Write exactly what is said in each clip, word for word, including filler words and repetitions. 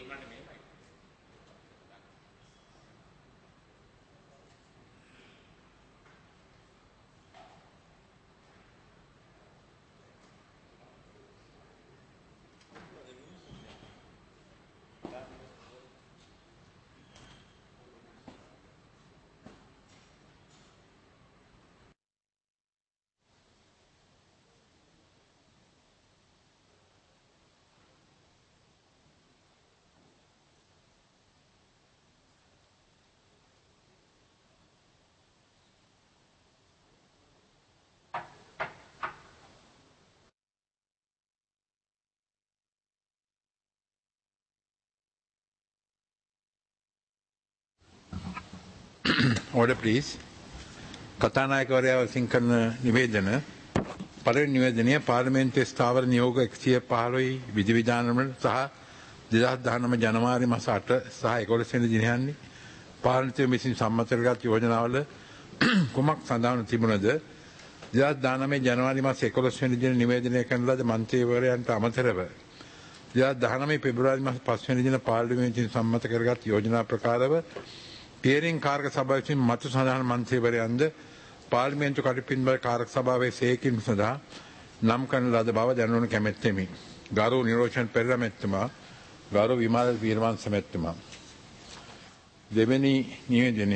Order please. කතානායකවරයා විසින් කරන නිවේදන පළවෙනි නිවේදනය පාර්ලිමේන්තුවේ ස්ථාවර නියෝග එකසිය පහළොව විධිවිධානවල සහ දෙදහස් දහනව ජනවාරි මාස අට සහ එකොළොස් වෙනි දිනයන්හි පාර්ලිමේන්තුව විසින් සම්මත කරගත් යෝජනාවල කුමක් සඳහන් තිබුණද දෙදහස් දහනව ජනවාරි මාස එකොළොස් වෙනි දින නිවේදනය කරන ලද මන්ත්‍රීවරයන්ට අමතරව දෙදහස් දහනව පෙබරවාරි මාස පහ වෙනි දින පාර්ලිමේන්තුවෙන් සම්මත කරගත් යෝජනා ප්‍රකාරව පියරින් කාර්ක සභාව විසින් මතු සඳහන් මන්ත්‍රීවරයන්ද පාර්ලිමේන්තු කටයුතු කාර්ක සභාවේ සේකින් සඳහා නම් කරන ලද බව දැනවනු කැමැත්තෙමි. ගරු නිරෝෂන් පෙරේරා මැතිතුමා, ගරු විමල් වීරවංශ මැතිතුමා. දෙවැනි නිවේදනය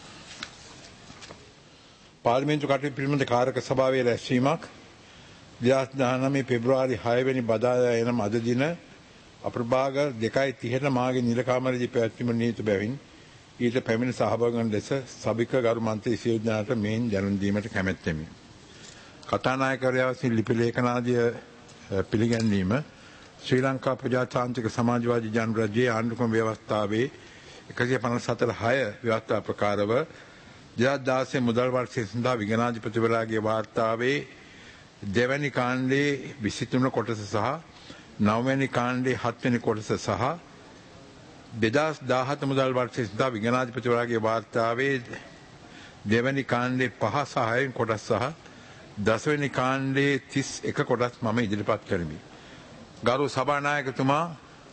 පාර්ලිමේන්තු කටයුතු පිළිබඳ කාර්ක සභාවේ රැස්වීමක් දෙදහස් දහනව පෙබරවාරි හය වෙනි බදාදා එනම් අද දින අප්‍රභාග දෙකයි තිහට මාගේ නිල කාමරයේදී පැවැත්වීමට නියුතු බැවින් ඊට පැමිණ සහභාගී වන ලෙස සභික ගරු මන්ත්‍රී සියලු දෙනාට මෙයින් දැනුම් දීමට කැමැත්තෙමි. කතානායකවරයා විසින් ලිපි ලේඛනාදිය පිළිගැන්වීම ශ්‍රී ලංකා ප්‍රජාතාන්ත්‍රික සමාජවාදී ජනරජයේ ආණ්ඩුක්‍රම ව්‍යවස්ථාවේ එකසිය පනස් හතර හය ව්‍යවස්ථා ප්‍රකාරව දෙදහස් දාසය මුදල් වර්ෂය සඳහා විගණාධිපතිවරයාගේ වාර්තාවේ දෙවැනි කාණ්ඩයේ විසි තුන කොටස සහ නවවැනි කාණ්ඩයේ හත්වෙනි කොටස සහ දෙදහස් දාහත මුදල් වර්ෂය සඳහා විගණාධිපතිවරයාගේ වාර්තාවේ දෙවැනි කාණ්ඩයේ පහ සහ හයවෙනි කොටස් සහ දසවෙනි කාණ්ඩයේ තිස් එක කොටස් මම ඉදිරිපත් කරමි. ගරු සභානායකතුමා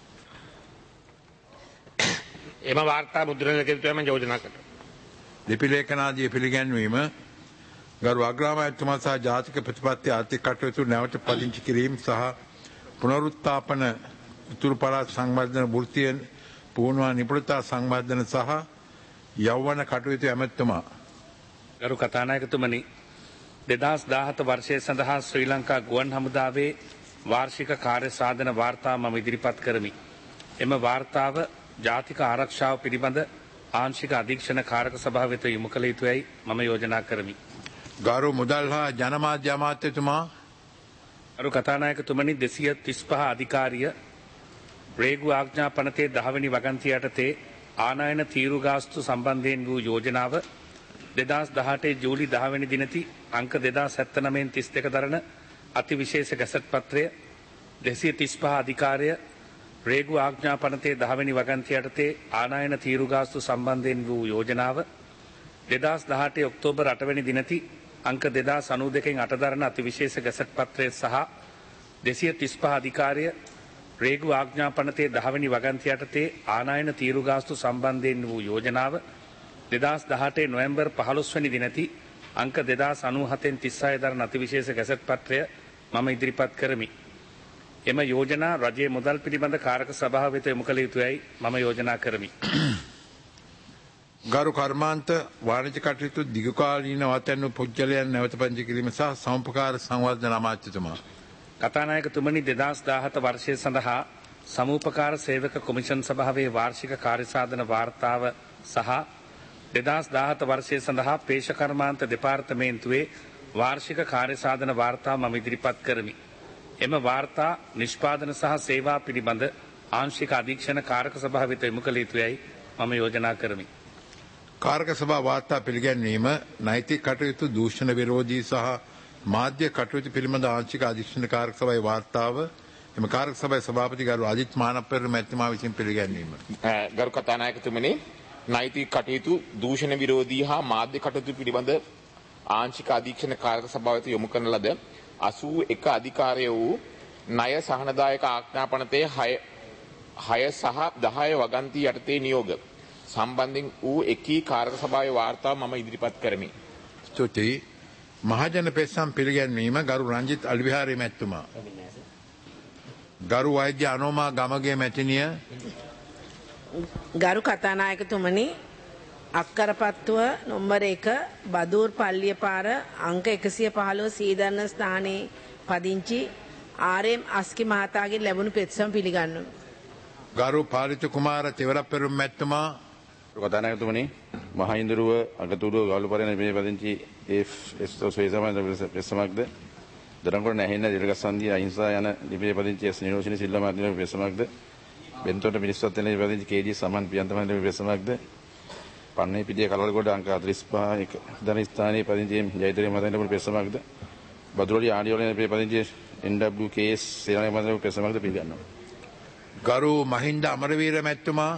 එම වාර්තා මුද්‍රණය කර යුතුයම යෝජනා කරනවා. ලිපි ලේඛනාදිය පිළිගැන්වීම ගරු අග්‍රාමාත්‍යතුමා සහ ජාතික ප්‍රතිපත්ති ආර්ථික කටයුතු නැවත පදිංචි කිරීම සහ පුනරුත්ථාපන උතුරු පළාත් සංවර්ධන වෘත්තීය පුහුණුවා නිපුණතා සංවර්ධන සහ යෞවන කටයුතු ඇමතුමා. ගරු කතානායකතුමනි, දෙදහස් දාහත වර්ෂය සඳහා ශ්‍රී ලංකා ගුවන් හමුදාවේ වාර්ෂික කාර්ය සාධන වාර්තා මම ඉදිරිපත් කරමි. එම වාර්තාව ජාතික ආරක්ෂාව පිළිබඳ ආංශික අධීක්ෂණ කාරක සභාව වෙත යොමු කළ යුතුයයි මම යෝජනා කරමි. ගරු මුදල් හා ජනමාධ්‍ය අමාත්‍යතුමා. ගරු කතානායකතුමනි, දෙසිය තිස් පහ අධිකාරිය රේගු ආඥා පනතේ දහවැනි වගන්තිය යටතේ ආනයන තීරු ගාස්තු සම්බන්ධයෙන් වූ යෝජනාව දෙදහස් දහඅටේ ජූලි දහවැනි දිනති අංක දෙදහස් හැත්තනවයෙන් තිස් දෙක දරන අතිවිශේෂ ගැසට් පත්‍රය දෙසිය තිස් පහ අධිකාරය රේගු ආඥා පනතේ දහවැනි වගන්තිය යටතේ ආනයන තීරු ගාස්තු සම්බන්ධයෙන් වූ යෝජනාව දෙදහස් දහඅටේ ඔක්තෝබර් අටවැනි දිනති අංක දෙදහස් අනූ දෙකෙන් අට දරන අතිවිශේෂ ගැසට් පත්‍රය සහ දෙසිය තිස් පහ අධිකාරය රේගු ආඥා පනතේ දහවැනි වගන්තිය යටතේ ආනයන තීරු ගාස්තු සම්බන්ධයෙන් වූ යෝජනාව දෙදහස් දහඅටේ නොවැම්බර් පහළොස්වැනි දිනති අංක දෙදහස් අනූ හතෙන් තිස් හය දරන අතිවිශේෂ ගැසට් පත්‍රය මම ඉදිරිපත් කරමි. එම යෝජනා රජයේ මුදල් පිළිබඳ කාරක සභාව වෙත යොමු කළ යුතුයයි මම යෝජනා කරමි. ගරු කර්මාන්ත වාණිජ්‍ය කටයුතු දිගුකාලීන වතැන්වු පුද්ගලයන් නැවත පදිංචි කිරීම සහ සමුපකාර සංවර්ධන අමාත්‍යතුමා. කතානායකතුමනි, දෙදහස් දාහත වර්ෂය සඳහා සමූපකාර සේවක කොමිෂන් සභාවේ වාර්ෂික කාර්යසාධන වාර්තාව සහ දෙදහස් දාහත වර්ෂය සඳහා පේෂකර්මාන්ත දෙපාර්තමේන්තුවේ වාර්ෂික කාර්යසාධන වාර්තා මම ඉදිරිපත් කරමි. එම වාර්තා නිෂ්පාදන සහ සේවා පිළිබඳ ආංශික අධීක්ෂණ කාරක සභාව වෙත යොමු කළ යුතුයයි මම යෝජනා කරමි. කාරක සභා වාර්තා පිළිගැන්වීම නෛතික කටයුතු දූෂණ විරෝධී සහ මාධ්‍ය කටයුතු පිළිබඳ ආංශික අධීක්ෂණ කාරක සභාවේ වාර්තාව එම කාරක සභාවේ සභාපති ගරු අජිත් මානපෙරේරා මැතිතුමා විසින් පිළිගැන්වීම. ගරු කතානායකතුමනි, නෛතික කටයුතු දූෂණ විරෝධී හා මාධ්‍ය කටයුතු පිළිබඳ ආංශික අධීක්ෂණ කාරක සභාව වෙත යොමු කරන ලද අසූ එක අධිකාරය වූ ණය සහනදායක ආඥා පනතේ හය හය සහ දහය වගන්ති යටතේ නියෝග සම්බන්ධයෙන් වූ එකී කාරක සභාවේ වාර්තාව මම ඉදිරිපත් කරමි. ස්තුතියි. මහජන පෙත්සම් පිළිගැන්වීම ගරු රංජිත් අලිවිහාරි මැතිතුමා. ගරු වෛද්‍ය අනෝමා ගමගේ මැතිනිය. ගරු කතානායකතුමනි, අක්කරපත්තුව නොම්බර එක බදූර් පල්ලිය පාර අංක එකසිය පහළොව සීදන්න ස්ථානයේ පදිංචි ආර්.එම්. අස්කි මහතාගෙන් ලැබුණු පෙත්සම් පිළිගන්නවා. ගරු පාලිත කුමාර තෙවරප්පෙරුම් මැතිතුමා. කතානායකතුමනි, මහින්දරුව අගතුරුව ගාලුපරණ මේ පදිංචි එෆ් එස් සොයසමන්ද පෙත්සමක්ද දරංගොඩ නැහෙන්න දිරගස්සන්දී අහිංසා යන ලිපියේ පදිංචි එස් නිරෝෂිනී සිල්වා මහත්මිය පෙත්සමක්ද බෙන්තොට මිනිස්සුත් වෙන පදිංචි කේ.ජී. සමන් පියන්ත මහත්මිය පෙත්සමක්ද පන්නේ පිටිය කලවලගොඩ අංක හතළිස් පහ එක දන ස්ථානයේ පදිංචි ජයතිරේ මහත්මියට ලැබුණු පෙත්සමක්ද බදුරලි ආඩියෝලේ ලිපියේ පදිංචි N W K S Senanayake මහත්මියට පෙත්සමක්ද පිළිගන්නවා. ගරු මහින්ද අමරවීර මැතිතුමා.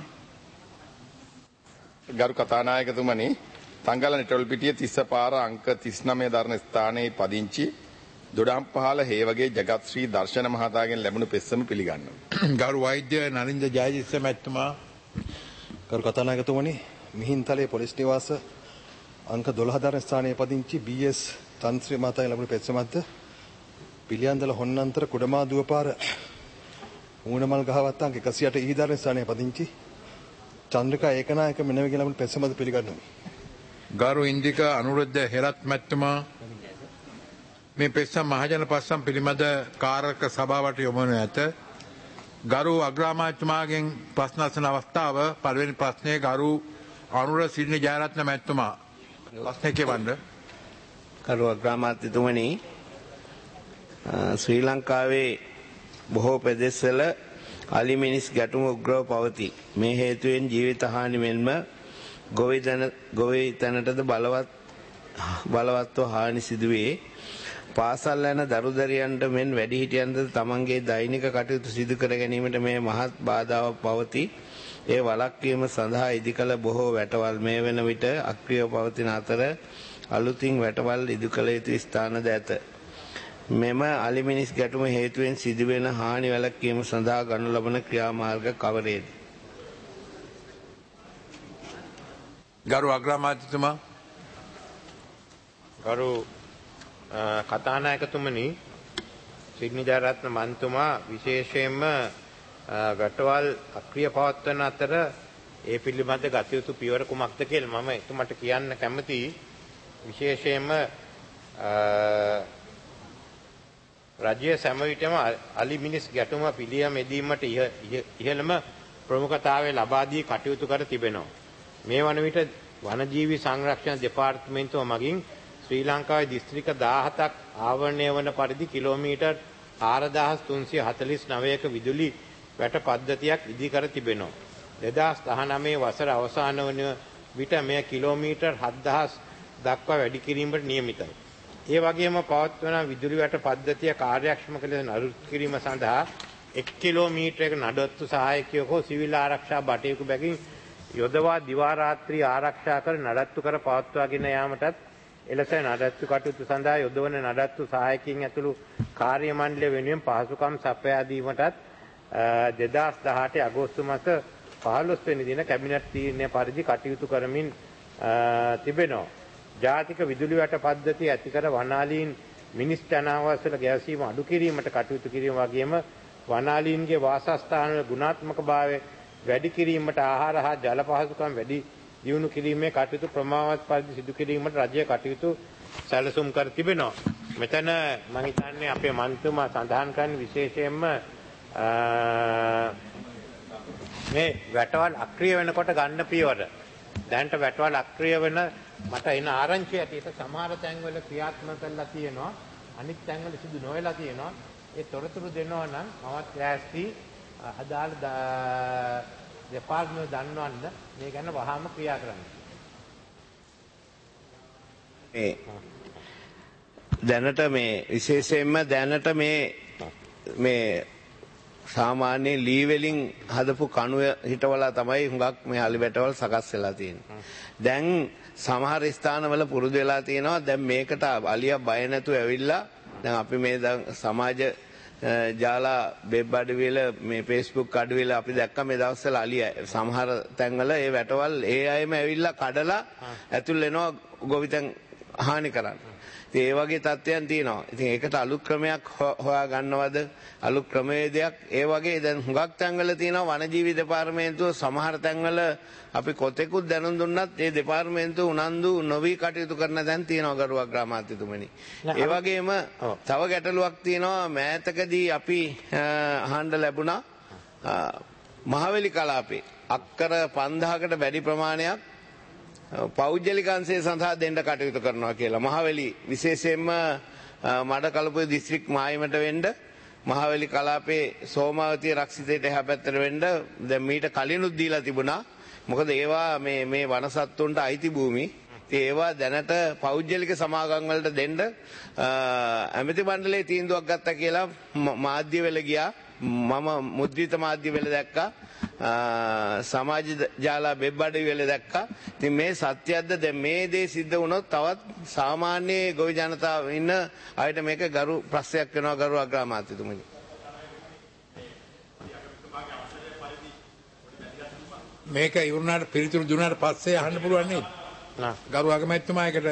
ගරු කතානායකතුමනි, තංගල නිටොල්පිටිය තිස්ස පාර අංක තිස් නවය දරන ස්ථානයේ පදිංචි දොඩම්පහළ හේවගේ ජගත් ශ්‍රී දර්ශන මහතාගෙන් ලැබුණු පෙත්සම පිළිගන්නවා. ගරු වෛද්‍ය නලින්ද ජයතිස්ස මැතිතුමා. ගරු කතානායකතුමනි, මිහින්තලේ පොලිස් නිවාස අංක දොළහ දරන ස්ථානයේ පදිංචි බී.එස්. තන්ත්‍රී මහතාගෙන් ලැබුණු පෙත්සමක්ද පිළියන්දල හොන්නන්තර කුඩමා දුවපාර ඌනමල් ගහවත් අංක එකසිය අට ඊ දරන ස්ථානයේ පදිංචි චන්ද්‍රිකා ඒකනායක මෙනවගේ ලැබුණු පෙත්සමද පිළිගන්නවා. ගරු ඉන්දික අනුරුද්ධ හෙරත් මැතිතුමා. මේ පෙත්සම් මහජන පස්සම් පිළිබඳ කාරක සභාවට යොමු වනු ඇත. ගරු අග්‍රාමාත්‍යතුමාගෙන් ප්‍රශ්න අසන අවස්ථාව පළවෙනි ප්‍රශ්නයේ ගරු අනුර සිරිනි ජයරත්න මැතිතුමා. ප්‍රශ්නේ කියවන්න. ගරු අග්‍රාමාත්‍යතුමනි, ශ්‍රී ලංකාවේ බොහෝ ප්‍රදේශවල අලි මිනිස් ගැටුම උග්‍රව පවතී. මේ හේතුවෙන් ජීවිත හානි මෙන්ම ගොවිතැන ගොවිතැනටද බලවත් බලවත්ව හානි සිදුවේ. පාසල් යන දරුදරියන්ට මෙන් වැඩිහිටියන්ට තමන්ගේ දෛනික කටයුතු සිදු කර ගැනීමට මේ මහත් බාධාවක් පවතී. ඒ වළක්වීම සඳහා ඉදිකළ බොහෝ වැටවල් මේ වන විට අක්‍රියව පවතින අතර අලුතින් වැටවල් ඉදු කළ යුතු ස්ථානද ඇත. මෙම අලි මිනිස් ගැටුම හේතුවෙන් සිදුවෙන හානි වැළැක්වීම සඳහා ගනු ලබන ක්‍රියාමාර්ග කවරේද? ගරු අග්‍රාමාත්‍යතුමා. ගරු කතානායකතුමනි, සිරිනි ජයරත්න මන්තුමා විශේෂයෙන්ම වැටවල් අක්‍රිය පවත්වන අතර ඒ පිළිබඳ ගත යුතු පියවර කුමක්ද කියලා මම එතුමට කියන්න කැමතියි. විශේෂයෙන්ම රජයේ සෑම විටම අලි මිනිස් ගැටුම පිළියම් එදීමට ඉහළම ප්‍රමුඛතාවය ලබා දී කටයුතු කර තිබෙනවා. මේ වන විට වනජීවි සංරක්ෂණ දෙපාර්තමේන්තුව මගින් ශ්‍රී ලංකාවේ දිස්ත්‍රික්ක දාහතක් ආවරණය වන පරිදි කිලෝමීටර් හාරදාස් තුන්සිය හතළිස් නවයක විදුලි වැට පද්ධතියක් ඉදිකර තිබෙනවා. දෙදහස් දහනවය වසර අවසාන වන විට මෙය කිලෝමීටර් හත්දහස් දක්වා වැඩි කිරීමට නියමිතයි. ඒ වගේම පවත්වන විදුලි වැට පද්ධතිය කාර්යක්ෂමක ලෙස නඩත්තු කිරීම සඳහා එක් කිලෝමීටරයක නඩත්තු සහායකයෙකු හෝ සිවිල් ආරක්ෂා බටයෙකු බැගින් යොදවා දිවා රාත්‍රී ආරක්ෂා කර නඩත්තු කර පවත්වාගෙන යාමටත් එලෙස නඩත්තු කටයුතු සඳහා යොදවන නඩත්තු සහායකයින් ඇතුළු කාර්ය මණ්ඩලය වෙනුවෙන් පහසුකම් සපයා දීමටත් දෙදහස් දහඅට අගෝස්තු මාස පහළොස් වෙනි දින කැබිනට් තීරණය පරිදි කටයුතු කරමින් තිබෙනවා. ජාතික විදුලි වැට පද්ධතිය ඇතිකර වනාලීන් මිනිස් ජනාවාසවල ගැවසීම අඩු කිරීමට කටයුතු කිරීම වගේම වනාලීන්ගේ වාසස්ථානවල ගුණාත්මක භාවය වැඩි කිරීමට ආහාර හා ජල පහසුකම් වැඩි දියුණු කිරීමේ කටයුතු ප්‍රමාණවත් පරිදි සිදු කිරීමට රජය කටයුතු සැලසුම් කර තිබෙනවා. මෙතන මම හිතන්නේ අපේ මන්ත්‍රීතුමා සඳහන් කරන විශේෂයෙන්ම මේ වැටවල් අක්‍රිය වෙනකොට ගන්න පියවර. දැනට වැටවල් අක්‍රිය වෙන මට එන ආරංචිය ඇටියට සමහර තැන්වල ක්‍රියාත්මක කරලා තියෙනවා, අනිත් තැන්වල සිදු නොවෙලා තියෙනවා. ඒ තොරතුරු දෙනවා නම් මමත් ලෑස්ති අදාළ දෙපාර්තමේන්තුව දන්වන්න මේ ගැන වහාම ක්‍රියා කරන්න. මේ දැනට මේ විශේෂයෙන්ම දැනට මේ මේ සාමාන්‍ය ලී වලින් හදපු කණුව හිටවලා තමයි හුඟක් මේ අලි වැටවල් සකස් වෙලා තියෙන්නේ. දැන් සමහර ස්ථානවල පුරුදු වෙලා තියෙනවා දැන් මේකට අලියා බය නැතුව ඇවිල්ලා දැන් අපි මේ සමාජ ජාලා වෙබ් අඩවිවල මේ Facebook අඩවිවල අපි දැක්ක මේ දවස්වල අලිය සමහර තැන්වල ඒ වැටවල් ඒ අයම ඇවිල්ලා කඩලා ඇතුල් වෙනවා ගොවිතැන් හානි කරන්න. ඉතින් ඒ වගේ තත්ත්වයන් තියෙනවා. ඉතින් ඒකට අලුත් ක්‍රමයක් හොයා ගන්නවද? අලුත් ක්‍රමවේදයක් ඒ වගේ දැන් හුඟක් තැන්වල තියෙනවා වනජීවි දෙපාර්තමේන්තුව සමහර තැන්වල අපි කොතෙකුත් දැනුම් දුන්නත් ඒ දෙපාර්තමේන්තුව උනන්දු නොවි කටයුතු කරන තැන් තියෙනවා ගරු අග්‍රාමාත්‍යතුමනි. ඒ වගේම තව ගැටලුවක් තියෙනවා මෑතකදී අපි අහන්න ලැබුණා මහවැලි කලාපේ අක්කර පන්දාහකට වැඩි ප්‍රමාණයක් පෞද්ගලික අංශය සඳහා දෙන්න කටයුතු කරනවා කියලා. මහවැලි විශේෂයෙන්ම මඩකලපුව දිස්ත්‍රික් මායිමට වෙන්න මහවැලි කලාපේ සෝමාවතිය රක්ෂිතයට එහා පැත්තට වෙන්න දැන් මීට කලිනුත් දීලා තිබුණා. මොකද ඒවා මේ මේ වනසත්තුන්ට අයිති භූමි. ඉතින් ඒවා දැනට පෞද්ගලික සමාගම් වලට දෙන්න ඇමති මණ්ඩලයේ තීන්දුවක් ගත්තා කියලා මාධ්‍ය වල ගියා. මම මුද්‍රිත මාධ්‍ය වල දැක්කා. සමාජ ජාලා වෙබ් අඩවිවල දැක්කා. ඉතින් මේ සත්‍යයක්ද දැන් මේ දේ සිද්ධ වුණොත් තවත් සාමාන්‍ය ගොවි ජනතාව ඉන්න අයට මේක ගරු ප්‍රශ්නයක් වෙනවා ගරු අග්‍රාමාත්‍යතුමනි. මේක ඉවරනාට පිළිතුරු දුන්නාට පස්සේ අහන්න පුළුවන් නේද? නා ගරු අගමැතිතුමා එකට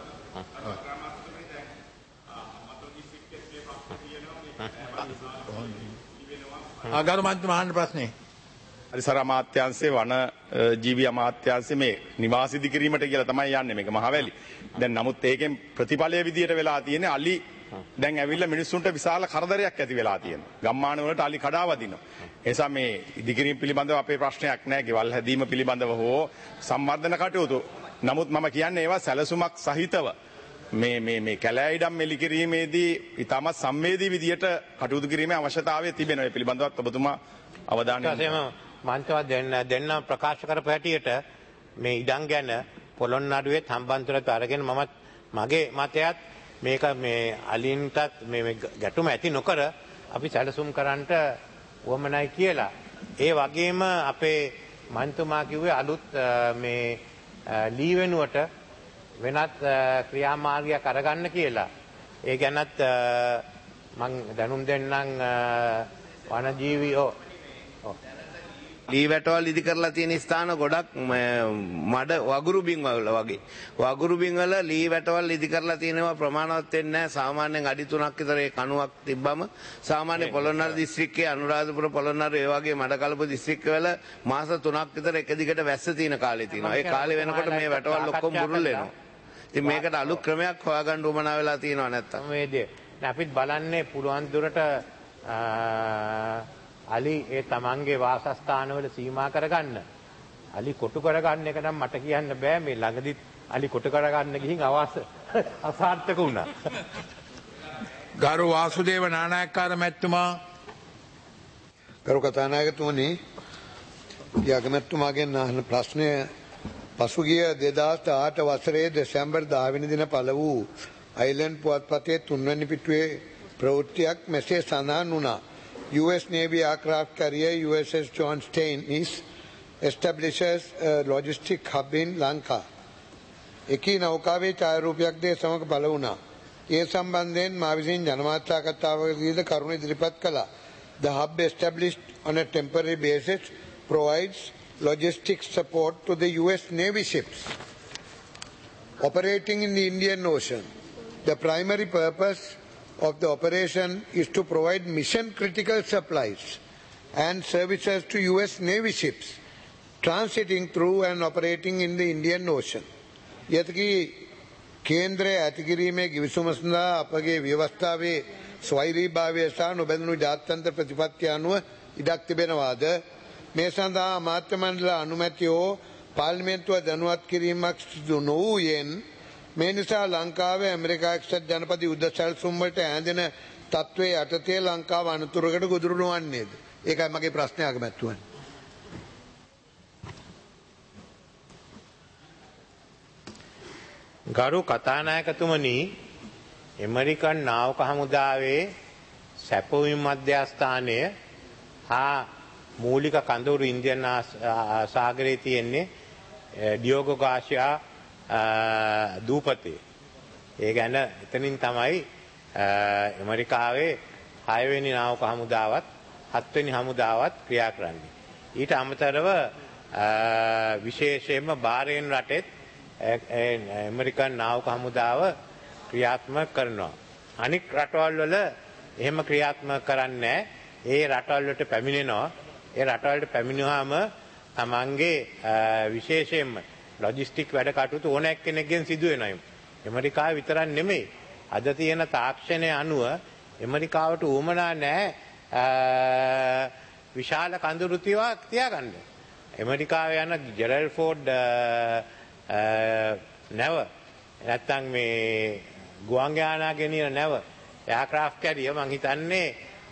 ආ ගරු මන්ත්‍රී අහන්න ප්‍රශ්නේ. පරිසර අමාත්‍යාංශයේ වන ජීවි අමාත්‍යාංශයේ මේ නිවාස ඉදිකිරීමට කියලා තමයි යන්නේ මේක මහවැලි. දැන් නමුත් ඒකෙන් ප්‍රතිඵලය විදියට වෙලා තියෙන්නේ අලි දැන් ඇවිල්ලා මිනිස්සුන්ට විශාල කරදරයක් ඇති වෙලා තියෙනවා. ගම්මාන වලට අලි කඩා වදිනවා. ඒ නිසා මේ ඉදිකිරීම පිළිබඳව අපේ ප්‍රශ්නයක් නැහැ. ගෙවල් හැදීම පිළිබඳව හෝ සම්වර්ධන කටයුතු. නමුත් මම කියන්නේ ඒවා සැලසුමක් සහිතව මේ මේ මේ කැලෑ ඉඩම් මෙලි කිරීමේදී ඉතාමත් සංවේදී විදියට කටයුතු කිරීමේ අවශ්‍යතාවය තිබෙනවා. ඒ පිළිබඳවත් ඔබතුමා අවධානය යොමු මන්ත්‍රී දෙන්න දෙන්න ප්‍රකාශ කරපු හැටියට මේ ඉඩම් ගැන පොළොන්නරුවේ සම්බන්ධතාවයට අරගෙන මමත් මගේ මතයත් මේක මේ අලින්ටත් මේ ගැටුම ඇති නොකර අපි සැලසුම් කරන්නට වමනයි කියලා. ඒ වගේම අපේ මන්ත්‍රීතුමා කිව්වේ අලුත් මේ ලී වෙනුවට වෙනත් ක්‍රියාමාර්ගයක් අරගන්න කියලා. ඒ ගැනත් මම දැනුම් දෙන්නම් වනජීවි ඔව් ලී වැටවල් ඉදි කරලා තියෙන ස්ථාන ගොඩක් මඩ වගුරු බිම් වල වගේ. වගුරු බිම් වල ලී වැටවල් ඉදි කරලා තියෙනවා ප්‍රමාණවත් වෙන්නේ නැහැ. සාමාන්‍යයෙන් අඩි තුනක් විතර ඒ කණුවක් තිබ්බම සාමාන්‍ය පොළොන්නරු දිස්ත්‍රික්කයේ අනුරාධපුර පොළොන්නරු ඒ වගේ මඩකලපුව දිස්ත්‍රික්කවල මාස තුනක් විතර එක දිගට වැස්ස තියෙන කාලේ තියෙනවා. ඒ කාලේ වෙනකොට මේ වැටවල් ඔක්කොම බුරුල් වෙනවා. ඉතින් මේකට අලුත් ක්‍රමයක් හොයාගන්න උවමනා වෙලා තියෙනවා නැත්තම්. මේ දේ. අපිත් බලන්නේ පුළුවන් දුරට අලි ඒ තමන්ගේ වාසස්ථානවල සීමා කරගන්න. අලි කොටු කරගන්න එක නම් මට කියන්න බෑ. මේ ළඟදිත් අලි කොටු කරගන්න ගිහින් අවාස අසාර්ථක වුණා. ගරු වාසුදේව නානායක්කාර මැතිතුමා. ගරු කතානායකතුමනි, යගමැතිතුමාගෙන් අහන ප්‍රශ්නය පසුගිය දෙදාස් ආට වසරේ දෙසැම්බර් දහ වෙනි දින පළ වූ අයිලන්ඩ් පුවත්පතේ තුන්වැනි පිටුවේ ප්‍රවෘත්තියක් මෙසේ සඳහන් වුණා. U S Navy aircraft carrier U S S John Stannis establishes a logistic hub in Lanka. එකී නෞකාවේ ඡායාරූපයක් ද සමග පළ වුණා. ඒ සම්බන්ධයෙන් මා විසින් ජනමාධ්‍ය සාකච්ඡාවකදීද කරුණු ඉදිරිපත් කළා. The hub established on a temporary basis provides logistic support to the U S Navy ships operating in the Indian Ocean. The primary purpose of the operation is to provide mission critical supplies and services to U S Navy ships transiting through and operating in the Indian Ocean. යතකි කේන්ද්‍රයේ ඇතිකිරීමේ ගිවිසුම සඳහා අපගේ ව්‍යවස්ථාවේ ස්වෛරීභාවය සහ නොබැඳුණු ජාත්‍යන්තර ප්‍රතිපත්ති අනුව ඉඩක් තිබෙනවාද? මේ සඳහා අමාත්‍ය මණ්ඩල අනුමැතියෝ පාර්ලිමේන්තුව දැනුවත් කිරීමක් සිදු නොවූයෙන් මේ නිසා ලංකාවේ ඇමරිකා එක්සත් ජනපද යුද්ධ සැලසුම් වලට ඈඳෙන තත්ත්වයේ යටතේ ලංකාව අනතුරකට ගොදුරු නොවන්නේද? ඒකයි මගේ ප්‍රශ්නය අගමැතිතුමනි. ගරු කතානායකතුමනි, ඇමරිකන් නාවක හමුදාවේ සැපවීම මධ්‍යස්ථානය හා මූලික කඳවුරු ඉන්දියන් සාගරයේ තියෙන්නේ ඩියෝගෝ ගාර්සියා දූපතේ. ඒ ගැන එතනින් තමයි ඇමරිකාවේ හයවෙනි නාවක හමුදාවත් හත්වෙනි හමුදාවත් ක්‍රියා කරන්නේ. ඊට අමතරව විශේෂයෙන්ම බාරේන් රටෙත් ඇමරිකන් නාවක හමුදාව ක්‍රියාත්මක කරනවා. අනික් රටවල් වල එහෙම ක්‍රියාත්මක කරන්නේ ඒ රටවල් වලට පැමිණෙනවා. ඒ රටවල් වලට පැමිණුවාම තමන්ගේ විශේෂයෙන්ම ලොජිස්ටික් වැඩ කටයුතු ඕන එක්කෙනෙක්ගෙන් සිදු වෙනවා. ඇමරිකාව විතරක් නෙමෙයි. අද තියෙන තාක්ෂණය අනුව ඇමරිකාවට උවමනා නැහැ විශාල කඳුරු තියාගන්න. ඇමරිකාවේ යන ජෙරල් ෆෝඩ් නැව නැත්තම් මේ ගුවන් යානා ගෙනියන නැව එයාක්‍රාෆ්ට් කැරිය මං හිතන්නේ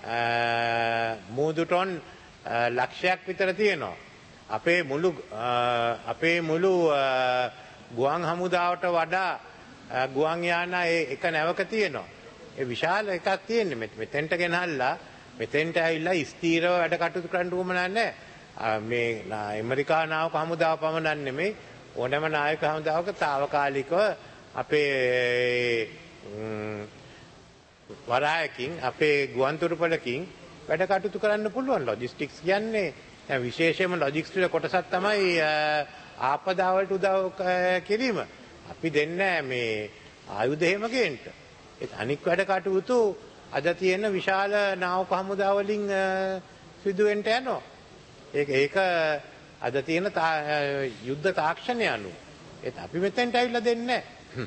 මූදු ටොන් ලක්ෂයක් විතර තියෙනවා. අපේ මුළු අපේ මුළු ගුවන් හමුදාවට වඩා ගුවන් යානා ඒ එක නැවක තියෙනවා. ඒ විශාල එකක් තියෙන්නේ. මෙතෙන්ට ගෙනල්ලා මෙතෙන්ට ඇවිල්ලා ස්ථීරව වැඩ කටයුතු කරන්න උවමනා නැහැ. මේ ඇමරිකා නාවක හමුදාව පමණක් නෙමෙයි ඕනෑම නායක හමුදාවක తాවකාලිකව අපේ වරායකින් අපේ ගුවන්තොටුපළකින් වැඩ කටයුතු කරන්න පුළුවන්. ලොජිස්ටික්ස් කියන්නේ විශේෂයෙන්ම ලොජිස්ටික්ස් වල කොටසක් තමයි ආපදා වලට උදව් කිරීම. අපි දෙන්නේ මේ ආයුධ එහෙම ගේන්න. ඒත් අනික් වැඩ කටයුතු අද තියෙන විශාල නාවක හමුදා වලින් සිදු වෙන්න යනවා. ඒක ඒක අද තියෙන යුද්ධ තාක්ෂණය අනුව. ඒත් අපි මෙතෙන්ට ඇවිල්ලා දෙන්නේ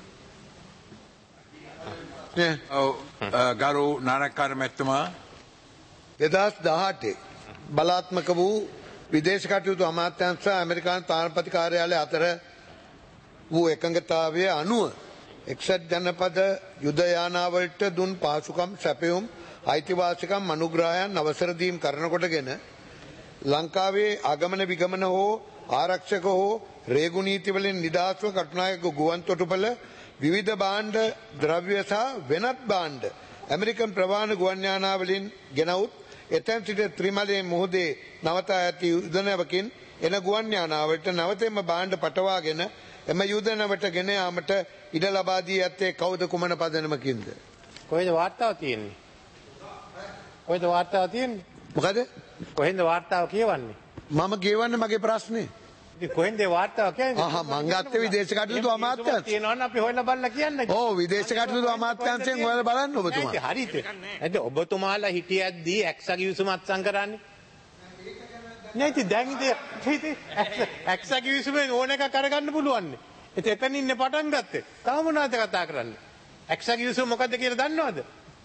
නැහැ. ඔව් ගරු නානක්කාර මැතිතුමා දෙදහස් දහඅටේ බලාත්මක වූ විදේශ කටයුතු අමාත්‍යාංශ සහ ඇමරිකානු තානාපති කාර්යාලය අතර වූ එකඟතාවය අනුව එක්සත් ජනපද යුද යානාවලට දුන් පහසුකම් සැපයුම් අයිතිවාසිකම් අනුග්‍රහයන් අවසර දීම් කරන කොටගෙන ලංකාවේ ආගමන විගමන හෝ ආරක්ෂක හෝ රේගු නීති වලින් නිදහස්ව කටුනායක ගුවන් තොටුපළ විවිධ භාණ්ඩ ද්‍රව්‍ය සහ වෙනත් භාණ්ඩ ඇමරිකන් ප්‍රවාහන ගුවන් යානා වලින් ගෙනවුත් එතැන් සිට ත්‍රිමලයේ මුහුදේ නවතා ඇති යුද නැවකින් එන ගුවන් යානාවලට නැවතෙම භාණ්ඩ පටවාගෙන එම යුද නැවට ගෙන යාමට ඉඩ ලබා දී ඇත්තේ කවුද කුමන පදනමකින්ද? කොහෙද වාර්තාව තියෙන්නේ? කොහෙද වාර්තාව තියෙන්නේ? මොකද? කොහෙන්ද වාර්තාව කියවන්නේ? මම කියවන්නේ මගේ ප්‍රශ්නේ. ඉතින් කොහෙන්ද වාර්තාව කියන්නේ? ආහා මං ගත්තේ විදේශ කටයුතු අමාත්‍යාංශ. තියෙනවනේ අපි හොයලා බලලා කියන්න. ඔව් විදේශ කටයුතු අමාත්‍යාංශයෙන් හොයලා බලන්න ඔබතුමා. හරිද? නැද්ද ඔබතුමාලා හිටියද්දී එක්සග විසුම අත්සන් කරන්නේ? නේද දැන් ඉතින් එක්සග විසුමෙන් ඕන එකක් අරගන්න පුළුවන්. ඒත් එතන ඉන්න පටන් ගත්තේ. තව මොනවද කතා කරන්නේ? එක්සග විසුම මොකද්ද කියලා දන්නවද?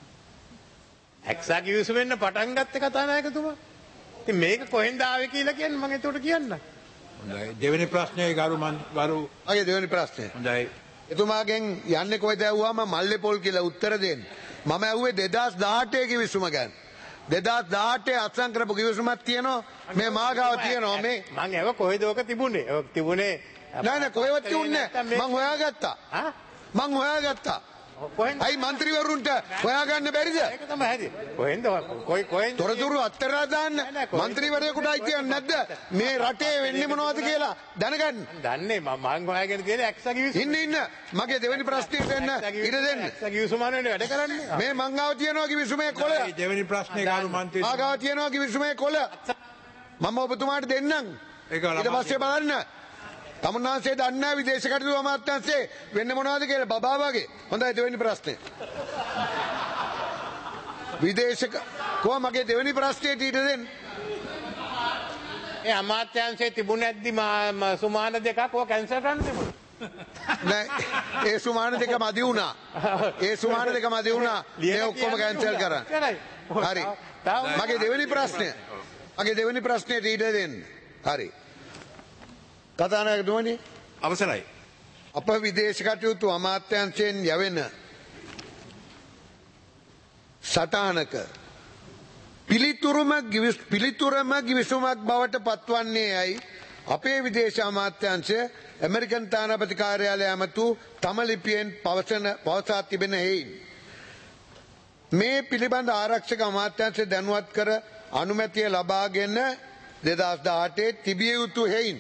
එක්සග විසුමෙන් පටන් ගත්තේ කතානායකතුමා. ඉතින් මේක කොහෙන්ද ආවේ කියලා කියන්නේ මම ඒකට කියන්නම්. හොඳයි. දෙවෙනි ප්‍රශ්නේ ගරු මන් ගරු මගේ දෙවෙනි ප්‍රශ්නේ. හොඳයි. එතුමාගෙන් යන්නේ කොහෙද ඇහුවාම මල්ලේ පොල් කියලා උත්තර දෙන්න. මම ඇහුවේ දෙදහස් දහඅටේ කිවිසුම ගැන. දෙදහස් දහඅටේ අත්සන් කරපු කිවිසුමක් තියෙනවා. මේ මාගාව තියෙනවා මේ. මං ඇව කොහෙද ඔක තිබුණේ? ඔක තිබුණේ නෑ නෑ කොහෙවත් තිබුණේ නෑ. මං හොයාගත්තා. ආ මං හොයාගත්තා. අයි මන්ත්‍රීවරුන්ට හොයාගන්න බැරිද? ඒක තමයි හරි. කොහෙන්ද කොයි කොහෙන්ද තොරතුරු අත්තරා දාන්න මන්ත්‍රීවරයෙකුට අයිතියක් නැද්ද? මේ රටේ වෙන්නේ මොනවද කියලා දැනගන්න. දන්නේ මම මං හොයාගෙන තියෙන්නේ එක්සග විසුම. ඉන්න ඉන්න මගේ දෙවෙනි ප්‍රශ්නෙට එන්න ඉඩ දෙන්න. එක්සග විසුමනේ වැඩ කරන්නේ. මේ මං ගාව තියනවා කිවිසුමේ කොළ. දෙවෙනි ප්‍රශ්නේ ගරු මන්ත්‍රී මා ගාව තියනවා කිවිසුමේ කොළ. මම ඔබතුමාට දෙන්නම්. ඊට පස්සේ බලන්න. තමුන්නාන්සේ දන්නේ විදේශ කටයුතු අමාත්‍යාංශයේ වෙන්නේ මොනවද කියලා බබා වගේ. හොඳයි දෙවෙනි ප්‍රශ්නේ. විදේශක කොහොම මගේ දෙවෙනි ප්‍රශ්නේට ඊට දෙන්න. ඒ අමාත්‍යාංශයේ තිබුණ නැද්දි සුමාන දෙකක් ඔය කැන්සල් කරන්න තිබුණා. නෑ ඒ සුමාන දෙක මදි වුණා. ඒ සුමාන දෙක මදි වුණා. මේ ඔක්කොම කැන්සල් කරා. හරි. මගේ දෙවෙනි ප්‍රශ්නය. මගේ දෙවෙනි ප්‍රශ්නේට ඊට දෙන්න. හරි. කතානායකතුමනි අවසරයි. අප විදේශ කටයුතු අමාත්‍යාංශයෙන් යැවෙන සටහනක පිළිතුරම පිළිතුරම ගිවිසුමක් බවට පත්වන්නේ යයි අපේ විදේශ අමාත්‍යාංශය ඇමරිකන් තානාපති කාර්යාලය ඇමතු තම ලිපියෙන් පවසන පවසා තිබෙන හේයින් මේ පිළිබඳ ආරක්ෂක අමාත්‍යාංශය දැනුවත් කර අනුමැතිය ලබාගෙන දෙදහස් දහඅටේ තිබිය යුතු හේයින්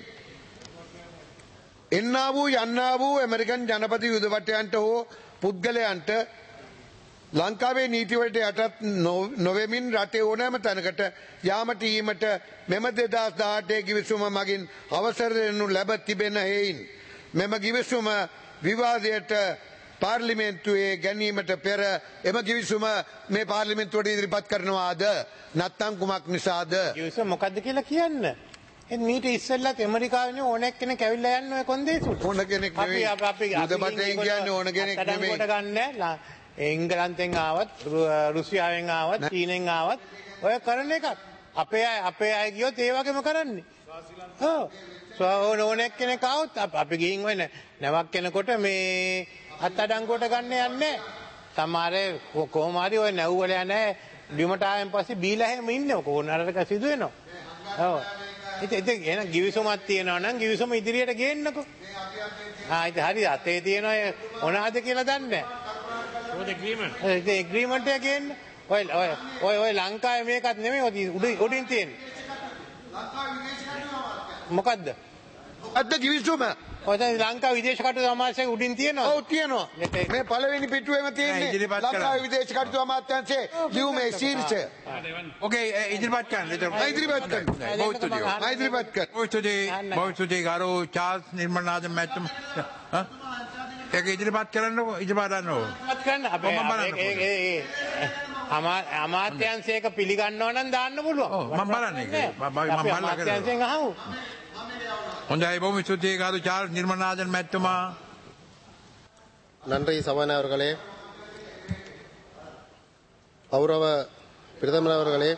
එන්නා වූ යන්නා වූ ඇමරිකන් ජනපති යුදවටයන්ට හෝ පුද්ගලයන්ට ලංකාවේ නීතිවලට යටත් නොවෙමින් රටේ ඕනෑම තැනකට යාමට ඊමට මෙම දෙදහස් දහඅටේ ගිවිසුම මගින් අවසර දෙනු ලැබ තිබෙන හේයින් මෙම ගිවිසුම විවාදයට පාර්ලිමේන්තුවේ ගැනීමට පෙර එම ගිවිසුම මේ පාර්ලිමේන්තුවට ඉදිරිපත් කරනවාද නැත්නම් කුමක් නිසාද? ගිවිසුම මොකද්ද කියලා කියන්න. එන් මීට ඉස්සෙල්ලත් ඇමරිකාවේ ඕනෙක් කෙනෙක් ඇවිල්ලා යන්න ඔය කොන්දේසුට. ඕන කෙනෙක් නෙවෙයි. අපි අපි යුදපතෙන් කියන්නේ ඕන කෙනෙක් නෙවෙයි. කොට ගන්න එංගලන්තෙන් ආවත් රුසියාවෙන් ආවත් චීනෙන් ආවත් ඔය කරන එකක්. අපේ අය අපේ අය ගියොත් ඒ වගේම කරන්නේ. ඔව්. සෝ ඕනෙක් කෙනෙක් ආවොත් අපි ගිහින් වෙන නැවක් කෙනකොට මේ අත්අඩංගුවට ගන්න යන්නේ. සමහර කොහොම හරි ඔය නැව් වල යන්නේ බිමට ආවෙන් පස්සේ බීලා හැම ඉන්නේ. කොහොනරක සිදු වෙනවා. ඔව්. ඉතින් ඉතින් එහෙනම් ගිවිසුමක් තියෙනවා නම් ගිවිසුම ඉදිරියට ගේන්නකෝ. ආ ඉතින් හරි අතේ තියෙන අය මොනවද කියලා දන්නේ නැහැ. ඔය ඇග්‍රීමන්ට්. ඒ ඇග්‍රීමන්ට් එක ගේන්න. ඔය ඔය ඔය ඔය ලංකාවේ මේකත් නෙමෙයි උඩින් උඩින් තියෙන්නේ. ලංකාවේ විදේශ කටයුතු මොකද්ද? අද ගිවිසුම ඔය දැන් ලංකාවේ විදේශ කටයුතු අමාත්‍යාංශයේ උඩින් තියෙනවා. ඔව් තියෙනවා. මේ පළවෙනි පිටුවේම තියෙන්නේ ලංකාවේ විදේශ කටයුතු අමාත්‍යාංශයේ ලියුමේ ශීර්ෂය. ओके ඉදිරිපත් කරන්න. ඉදිරිපත් කරන්න. बहुत स्टूडियो ඉදිරිපත් කරන්න. बहुत स्टूडियो बहुत स्टूडियो गारो चार्ल्स निर्मलनाथन मैथम हाँ ඒක ඉදිරිපත් කරන්නකෝ ඉදිරිපත් කරන්නකෝ ඉදිරිපත් කරන්න අපේ ඒ ඒ අමාත්‍යාංශයක පිළිගන්නව නම් දාන්න පුළුවන්. ඔව් මම බලන්නේ ඒක මම බලලා කරනවා. අමාත්‍යාංශයෙන් අහමු. හොඳයි බොහොම ස්තුතියි ගාරු චාර්ල්ස් නිර්මලනාథன் මැතිතුමා. நன்றி சபாநாயகர் அவர்களே, கௌரவ பிரதமர் அவர்களே,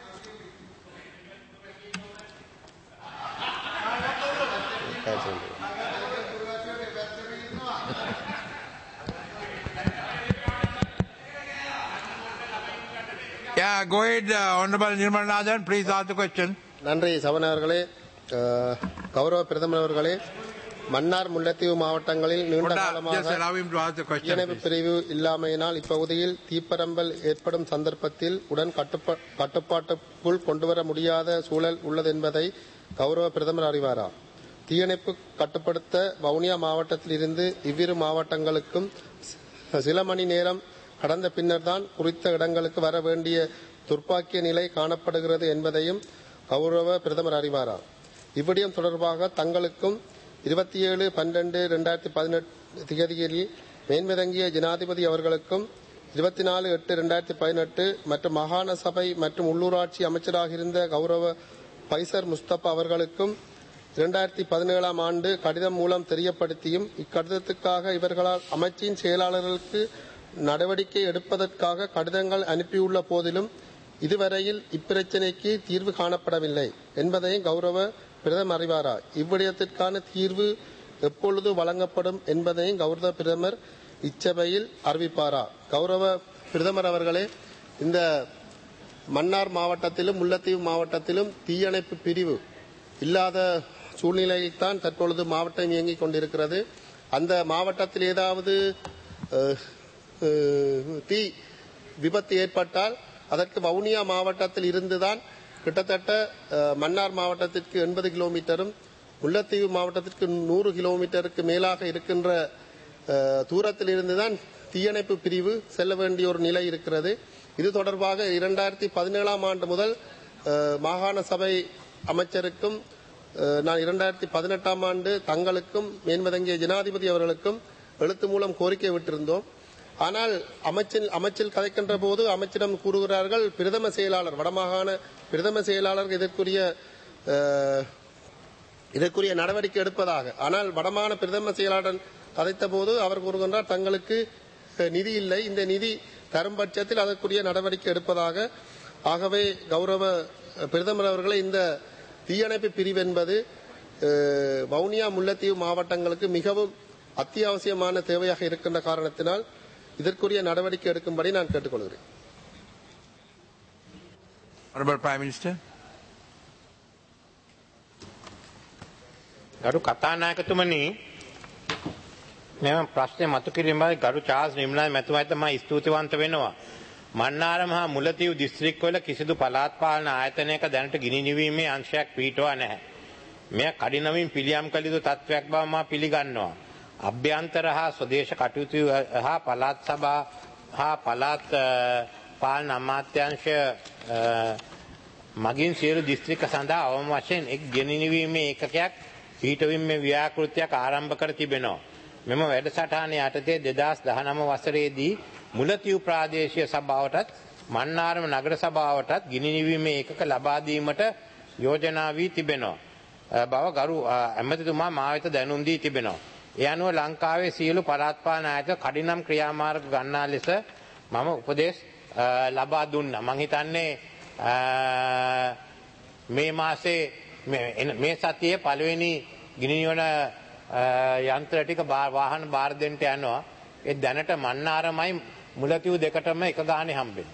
Yeah, go ahead, uh, Honorable Nirmalanathan, please ask the question. நன்றி சபாநாயகர்களே, கௌரவ பிரதமர் அவர்களே, மன்னார் முல்லைத்தீவு மாவட்டங்களில் நீண்ட காலமாக இணைப்பு பிரிவு இல்லாமையினால் இப்பகுதியில் தீப்பரம்பல் ஏற்படும் சந்தர்ப்பத்தில் உடன் கட்டுப்பாட்டுக்குள் கொண்டுவர முடியாத சூழல் உள்ளது என்பதை கௌரவ பிரதமர் அறிவாரா? தீயணைப்பு கட்டுப்படுத்த வவுனியா மாவட்டத்தில் இருந்து இவ்விரு மாவட்டங்களுக்கும் சில மணி நேரம் கடந்த பின்னர் தான் குறித்த இடங்களுக்கு வர வேண்டிய துர்ப்பாக்கிய நிலை காணப்படுகிறது என்பதையும் கௌரவ பிரதமர் அறிவாரா? இவ்விடயம் தொடர்பாக தங்களுக்கும் இருபத்தி ஏழு பன்னிரண்டு இரண்டாயிரத்தி பதினெட்டு திகதியில் மேன்மிதங்கிய ஜனாதிபதி அவர்களுக்கும் இருபத்தி நாலு எட்டு இரண்டாயிரத்தி பதினெட்டு மற்றும் மாகாண சபை மற்றும் உள்ளூராட்சி அமைச்சராக இருந்த கௌரவ பைசர் முஸ்தபா அவர்களுக்கும் இரண்டாயிரத்தி பதினேழாம் ஆண்டு கடிதம் மூலம் தெரியப்படுத்தியும் இக்கடிதத்துக்காக இவர்களால் அமைச்சின் செயலாளர்களுக்கு நடவடிக்கை எடுப்பதற்காக கடிதங்கள் அனுப்பியுள்ள போதிலும் இதுவரையில் இப்பிரச்சினைக்கு தீர்வு காணப்படவில்லை என்பதையும் கௌரவ பிரதமர் அறிவாரா? இவ்விடயத்திற்கான தீர்வு எப்பொழுது வழங்கப்படும் என்பதையும் கௌரவ பிரதமர் இச்சபையில் அறிவிப்பாரா? கௌரவ பிரதமர் அவர்களே, இந்த மன்னார் மாவட்டத்திலும் முல்லைத்தீவு மாவட்டத்திலும் தீயணைப்பு பிரிவு இல்லாத சூழ்நிலையில் தான் தற்பொழுது மாவட்டம் இயங்கிக் கொண்டிருக்கிறது. அந்த மாவட்டத்தில் ஏதாவது தீ விபத்து ஏற்பட்டால் அதற்கு வவுனியா மாவட்டத்தில் இருந்துதான் கிட்டத்தட்ட மன்னார் மாவட்டத்திற்கு எண்பது கிலோமீட்டரும் முல்லைத்தீவு மாவட்டத்திற்கு நூறு கிலோமீட்டருக்கு மேலாக இருக்கின்ற தூரத்தில் இருந்துதான் தீயணைப்பு பிரிவு செல்ல வேண்டிய ஒரு நிலை இருக்கிறது. இது தொடர்பாக இரண்டாயிரத்தி பதினேழாம் ஆண்டு முதல் மாகாண சபை அமைச்சருக்கும் நான் இரண்டாயிரத்தி பதினெட்டாம் ஆண்டு தங்களுக்கும் மேன்மதங்கிய ஜனாதிபதி அவர்களுக்கும் எழுத்து மூலம் கோரிக்கை விட்டிருந்தோம். ஆனால் அமைச்சில் அமைச்சில் கதைக்கின்ற போது அமைச்சிடம் கூறுகிறார்கள் பிரதம செயலாளர் வடமாகாண பிரதம செயலாளர் இதற்குரிய இதற்குரிய நடவடிக்கை எடுப்பதாக. ஆனால் வடமாகாண பிரதம செயலாளர் கதைத்த போது அவர் கூறுகின்றார் தங்களுக்கு நிதி இல்லை, இந்த நிதி தரும் பட்சத்தில் அதற்குரிய நடவடிக்கை எடுப்பதாக. ஆகவே கௌரவ பிரதமர் அவர்களை இந்த தீயணைப்பு பிரிவு என்பது வவுனியா முல்லைத்தீவு மாவட்டங்களுக்கு மிகவும் அத்தியாவசியமான தேவையாக இருக்கின்ற காரணத்தினால் இதற்குரிய நடவடிக்கை எடுக்கும்படி நான் கேட்டுக்கொள்கிறேன். Honorable Prime Minister. ගරු කතානායකතුමනි, මෙම ප්‍රශ්නේ මතු කිරීමයි ගරු චාල්ස් නිර්මලනාථන් මැතිතුමාට මම ස්තුතිවන්ත වෙනවා. මන්නාර මහා මුලතිව් දිස්ත්‍රික්කවල කිසිදු පළාත් පාලන ආයතනයක දැනට ගිනි නිවීමේ අංශයක් පිහිටුවා නැහැ. මෙය කඩිනමින් පිළියම් කළ යුතු තත්ත්වයක් බව මා පිළිගන්නවා. අභ්‍යන්තර හා ස්වදේශ කටයුතු හා පළාත් සභා හා පළාත් පාලන අමාත්‍යාංශ මගින් සියලු දිස්ත්‍රික්ක සඳහා අවම වශයෙන් එක් ගෙනිනීමේ ඒකකයක් පිහිටවීමේ ව්‍යාකෘතියක් ආරම්භ කර තිබෙනවා. මෙම වැඩසටහන යටතේ දෙදහස් දහනව වසරේදී මුලතිව් ප්‍රාදේශීය සභාවටත් මන්නාරම නගර සභාවටත් ගිනිනිවීමේ ඒකක ලබා දීමට යෝජනා වී තිබෙනවා. බව ගරු ඇමතිතුමා මා වෙත දැනුම් දී තිබෙනවා. ඒ අනුව ලංකාවේ සියලු පළාත් පාලන ආයතන කඩිනම් ක්‍රියාමාර්ග ගන්නා ලෙස මම උපදෙස් ලබා දුන්නා. මම හිතන්නේ මේ මාසේ මේ සතියේ පළවෙනි ගිනි නිවන යන්ත්‍ර ටික වාහන බාර දෙන්න යනවා. ඒ දැනට මන්නාරමයි මුලතිව් දෙකටම එක ගානේ හම්බෙන්නේ.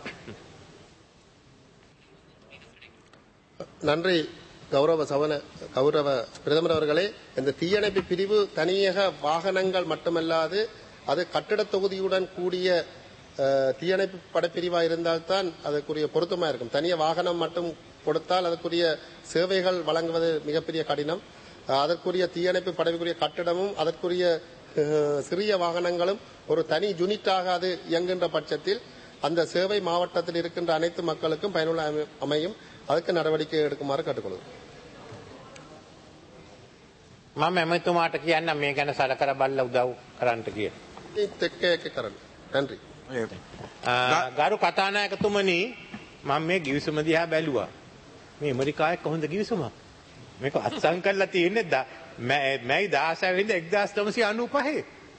நன்றி கௌரவ சவன கௌரவ பிரதமர் அவர்களே. இந்த தீயணைப்பு பிரிவு தனியக வாகனங்கள் மட்டுமல்லாது அது கட்டிட தொகுதியுடன் கூடிய தீயணைப்பு படைப்பிரிவாக இருந்தால்தான் அதற்குரிய பொருத்தமாக இருக்கும். தனிய வாகனம் மட்டும் கொடுத்தால் அதற்குரிய சேவைகள் வழங்குவது மிகப்பெரிய கடினம். அதற்குரிய தீயணைப்பு படைப்புக்குரிய கட்டிடமும் அதற்குரிய சிறிய வாகனங்களும் ஒரு தனி யூனிட்டாக அது இயங்குகின்ற பட்சத்தில் அந்த சேவை மாவட்டத்தில் இருக்கின்ற அனைத்து மக்களுக்கும் பயனுள்ள அமையும். அதுக்கு நடவடிக்கை எடுக்குமாறு கேட்டுக்கொள்கிறேன். මම එමෙතුමාට කියන්න මේ ගැන සලකර බලලා උදව් කරන්නට කියලා. එක්ක එක්ක කරන්න. நன்றி. ගරු කතානායකතුමනි මම මේ ගිවිසුම දිහා බැලුවා. මේ ඇමරිකාවේ කොහොමද ගිවිසුමක්? මේක අත්සන් කරලා තියෙන්නේ මැයි දහසයි වෙනිදා එක්දාස් නවසිය අනූ පහේ.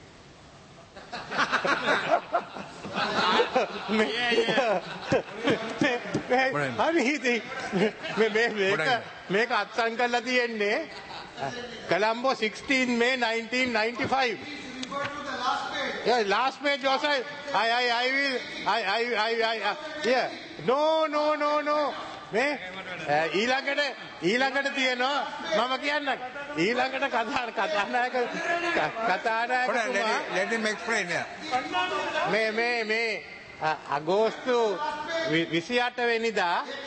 මේක අත්සන් කරලා තියෙන්නේ Colombo sixteen May nineteen ninety-five. Yeah, last page also. I, I, I will. I, I, I, I, uh, yeah. No, no, no, no. මේ ඊළඟට ඊළඟට තියෙනවා මම කියන්න ඊළඟට කතා කතානායක කතානායක let him explain yeah. මේ මේ මේ අගෝස්තු විසිඅට වෙනිදා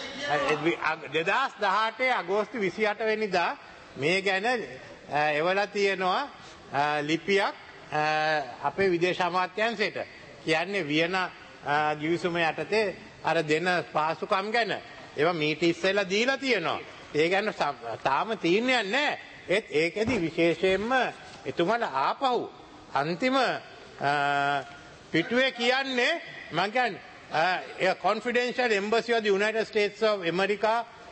දෙදහස් දහඅටේ අගෝස්තු විසිඅට වෙනිදා මේ ගැන එවලා තියෙනවා ලිපියක් අපේ විදේශ අමාත්‍යාංශයට. කියන්නේ වියන ගිවිසුම යටතේ අර දෙන පාසුකම් ගැන ඒවා මීට ඉස්සෙල්ලා දීලා තියෙනවා. ඒ ගැන තාම තීරණයක් නැහැ. ඒත් ඒකෙදි විශේෂයෙන්ම එතුමාට ආපහු අන්තිම පිටුවේ කියන්නේ මම කියන්නේ a confidential embassy of the United States of America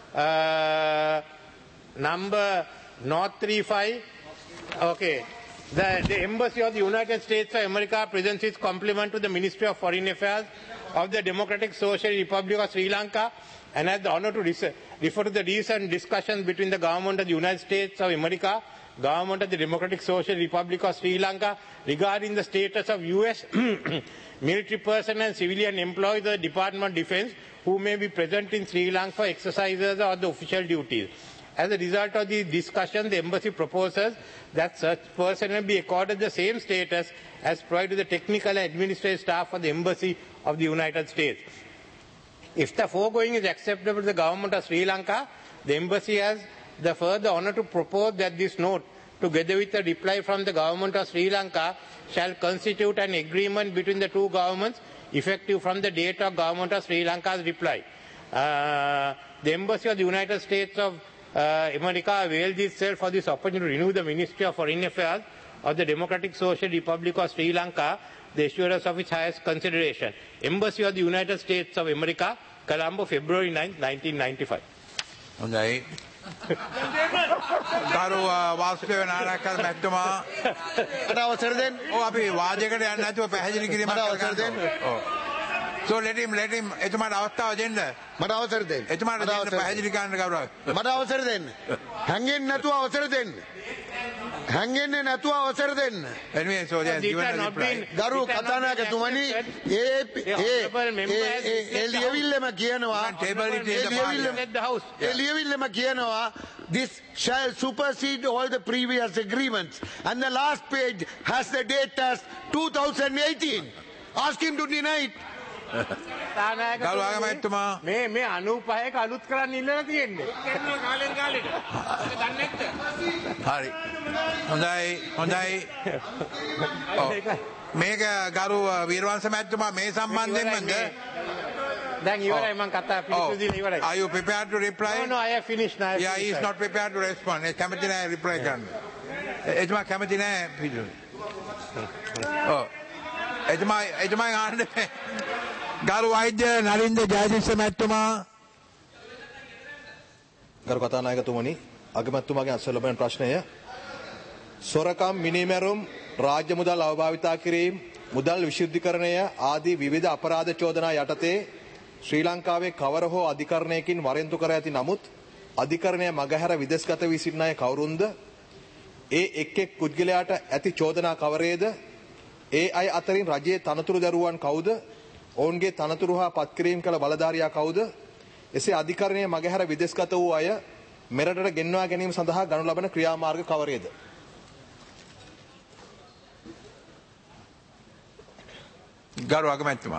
uh, number North thirty-five. Okay. The, the Embassy of the United States of America presents its compliment to the Ministry of Foreign Affairs of the Democratic Social Republic of Sri Lanka and has the honor to refer to the recent discussions between the government of the United States of America, government of the Democratic Social Republic of Sri Lanka regarding the status of U S military personnel and civilian employees of the Department of Defense who may be present in Sri Lanka for exercises or the official duties. As a result of the discussion, the embassy proposes that such personnel be accorded the same status as provided to the technical and administrative staff of the Embassy of the United States. If the foregoing is acceptable to the government of Sri Lanka, the embassy has the further honor to propose that this note, together with a reply from the government of Sri Lanka, shall constitute an agreement between the two governments effective from the date of government of Sri Lanka's reply. Uh, the Embassy of the United States of uh, America avails itself for this opportunity to renew the Ministry of Foreign Affairs of the Democratic Social Republic of Sri Lanka the assurance of its highest consideration. Embassy of the United States of America, Colombo, February ninth, nineteen ninety-five. හොඳයි. ගරු වාසුදේව නායක මැතිතුමා මට අවසර දෙන්න. ඔව් අපි වාදයකට යන්නේ නැතුව පැහැදිලි කිරීමක් කරගන්න. ඔව්. So let him let him එතුමාට අවස්ථාව දෙන්න. මට අවසර දෙන්න. එතුමාට දෙන්න පැහැදිලි කරන්න ගෞරවයි. මට අවසර දෙන්න. හැංගෙන්නේ නැතුව අවසර දෙන්න. හැංගෙන්නේ නැතුව අවසර දෙන්න. Anyway, so yeah, given the reply. ගරු කතානායකතුමනි ඒ ඒ ලියවිල්ලම කියනවා ඒ ලියවිල්ලම කියනවා this shall supersede all the previous agreements and the last page has the date as two thousand eighteen. Ask him to deny it. ගරු ආගමැතිතුමා මේ මේ අනූපහයක අලුත් කරන්න ඉල්ලලා තියෙන්නේ. කරනවා කාලෙන් කාලෙට. ඒක දන්නේ නැත්ද? හරි. හොඳයි හොඳයි. මේක ගරු වීරවංශ මැතිතුමා මේ සම්බන්ධයෙන්මද දැන් ඉවරයි මම කතා පිළිතුරු දීලා ඉවරයි. Are you prepared to reply? No no I have finished now. Yeah, he is not prepared to respond. ඒ කැමති නැහැ reply කරන්න. එතුමා කැමති නැහැ පිළිතුරු. ඔව්. එතුමා එතුමා ආන්නේ ගරු වෛද්‍ය නලින්ද ජයතිස්ස මැතිතුමා ගරු කතානායකතුමනි අගමැතිතුමාගේ අසල ලැබෙන ප්‍රශ්නය සොරකම් මිනිමැරුම් රාජ්‍ය මුදල් අවභාවිතා කිරීම මුදල් විශුද්ධිකරණය ආදී විවිධ අපරාධ චෝදනා යටතේ ශ්‍රී ලංකාවේ කවර හෝ අධිකරණයකින් වරෙන්තු කර ඇති නමුත් අධිකරණය මගහැර විදේශගත වී සිටින අය කවුරුන්ද ඒ එක් එක් පුද්ගලයාට ඇති චෝදනා කවරේද ඒ අය අතරින් රජයේ තනතුරු දරුවන් කවුද ඔවුන්ගේ තනතුරු හා පත්කිරීම කළ බලධාරියා කවුද එසේ අධිකරණය මගහැර විදේශගත වූ අය මෙරටට ගෙන්වා ගැනීම සඳහා ගනු ලබන ක්‍රියාමාර්ග කවරේද ගරු අගමැතිතුමා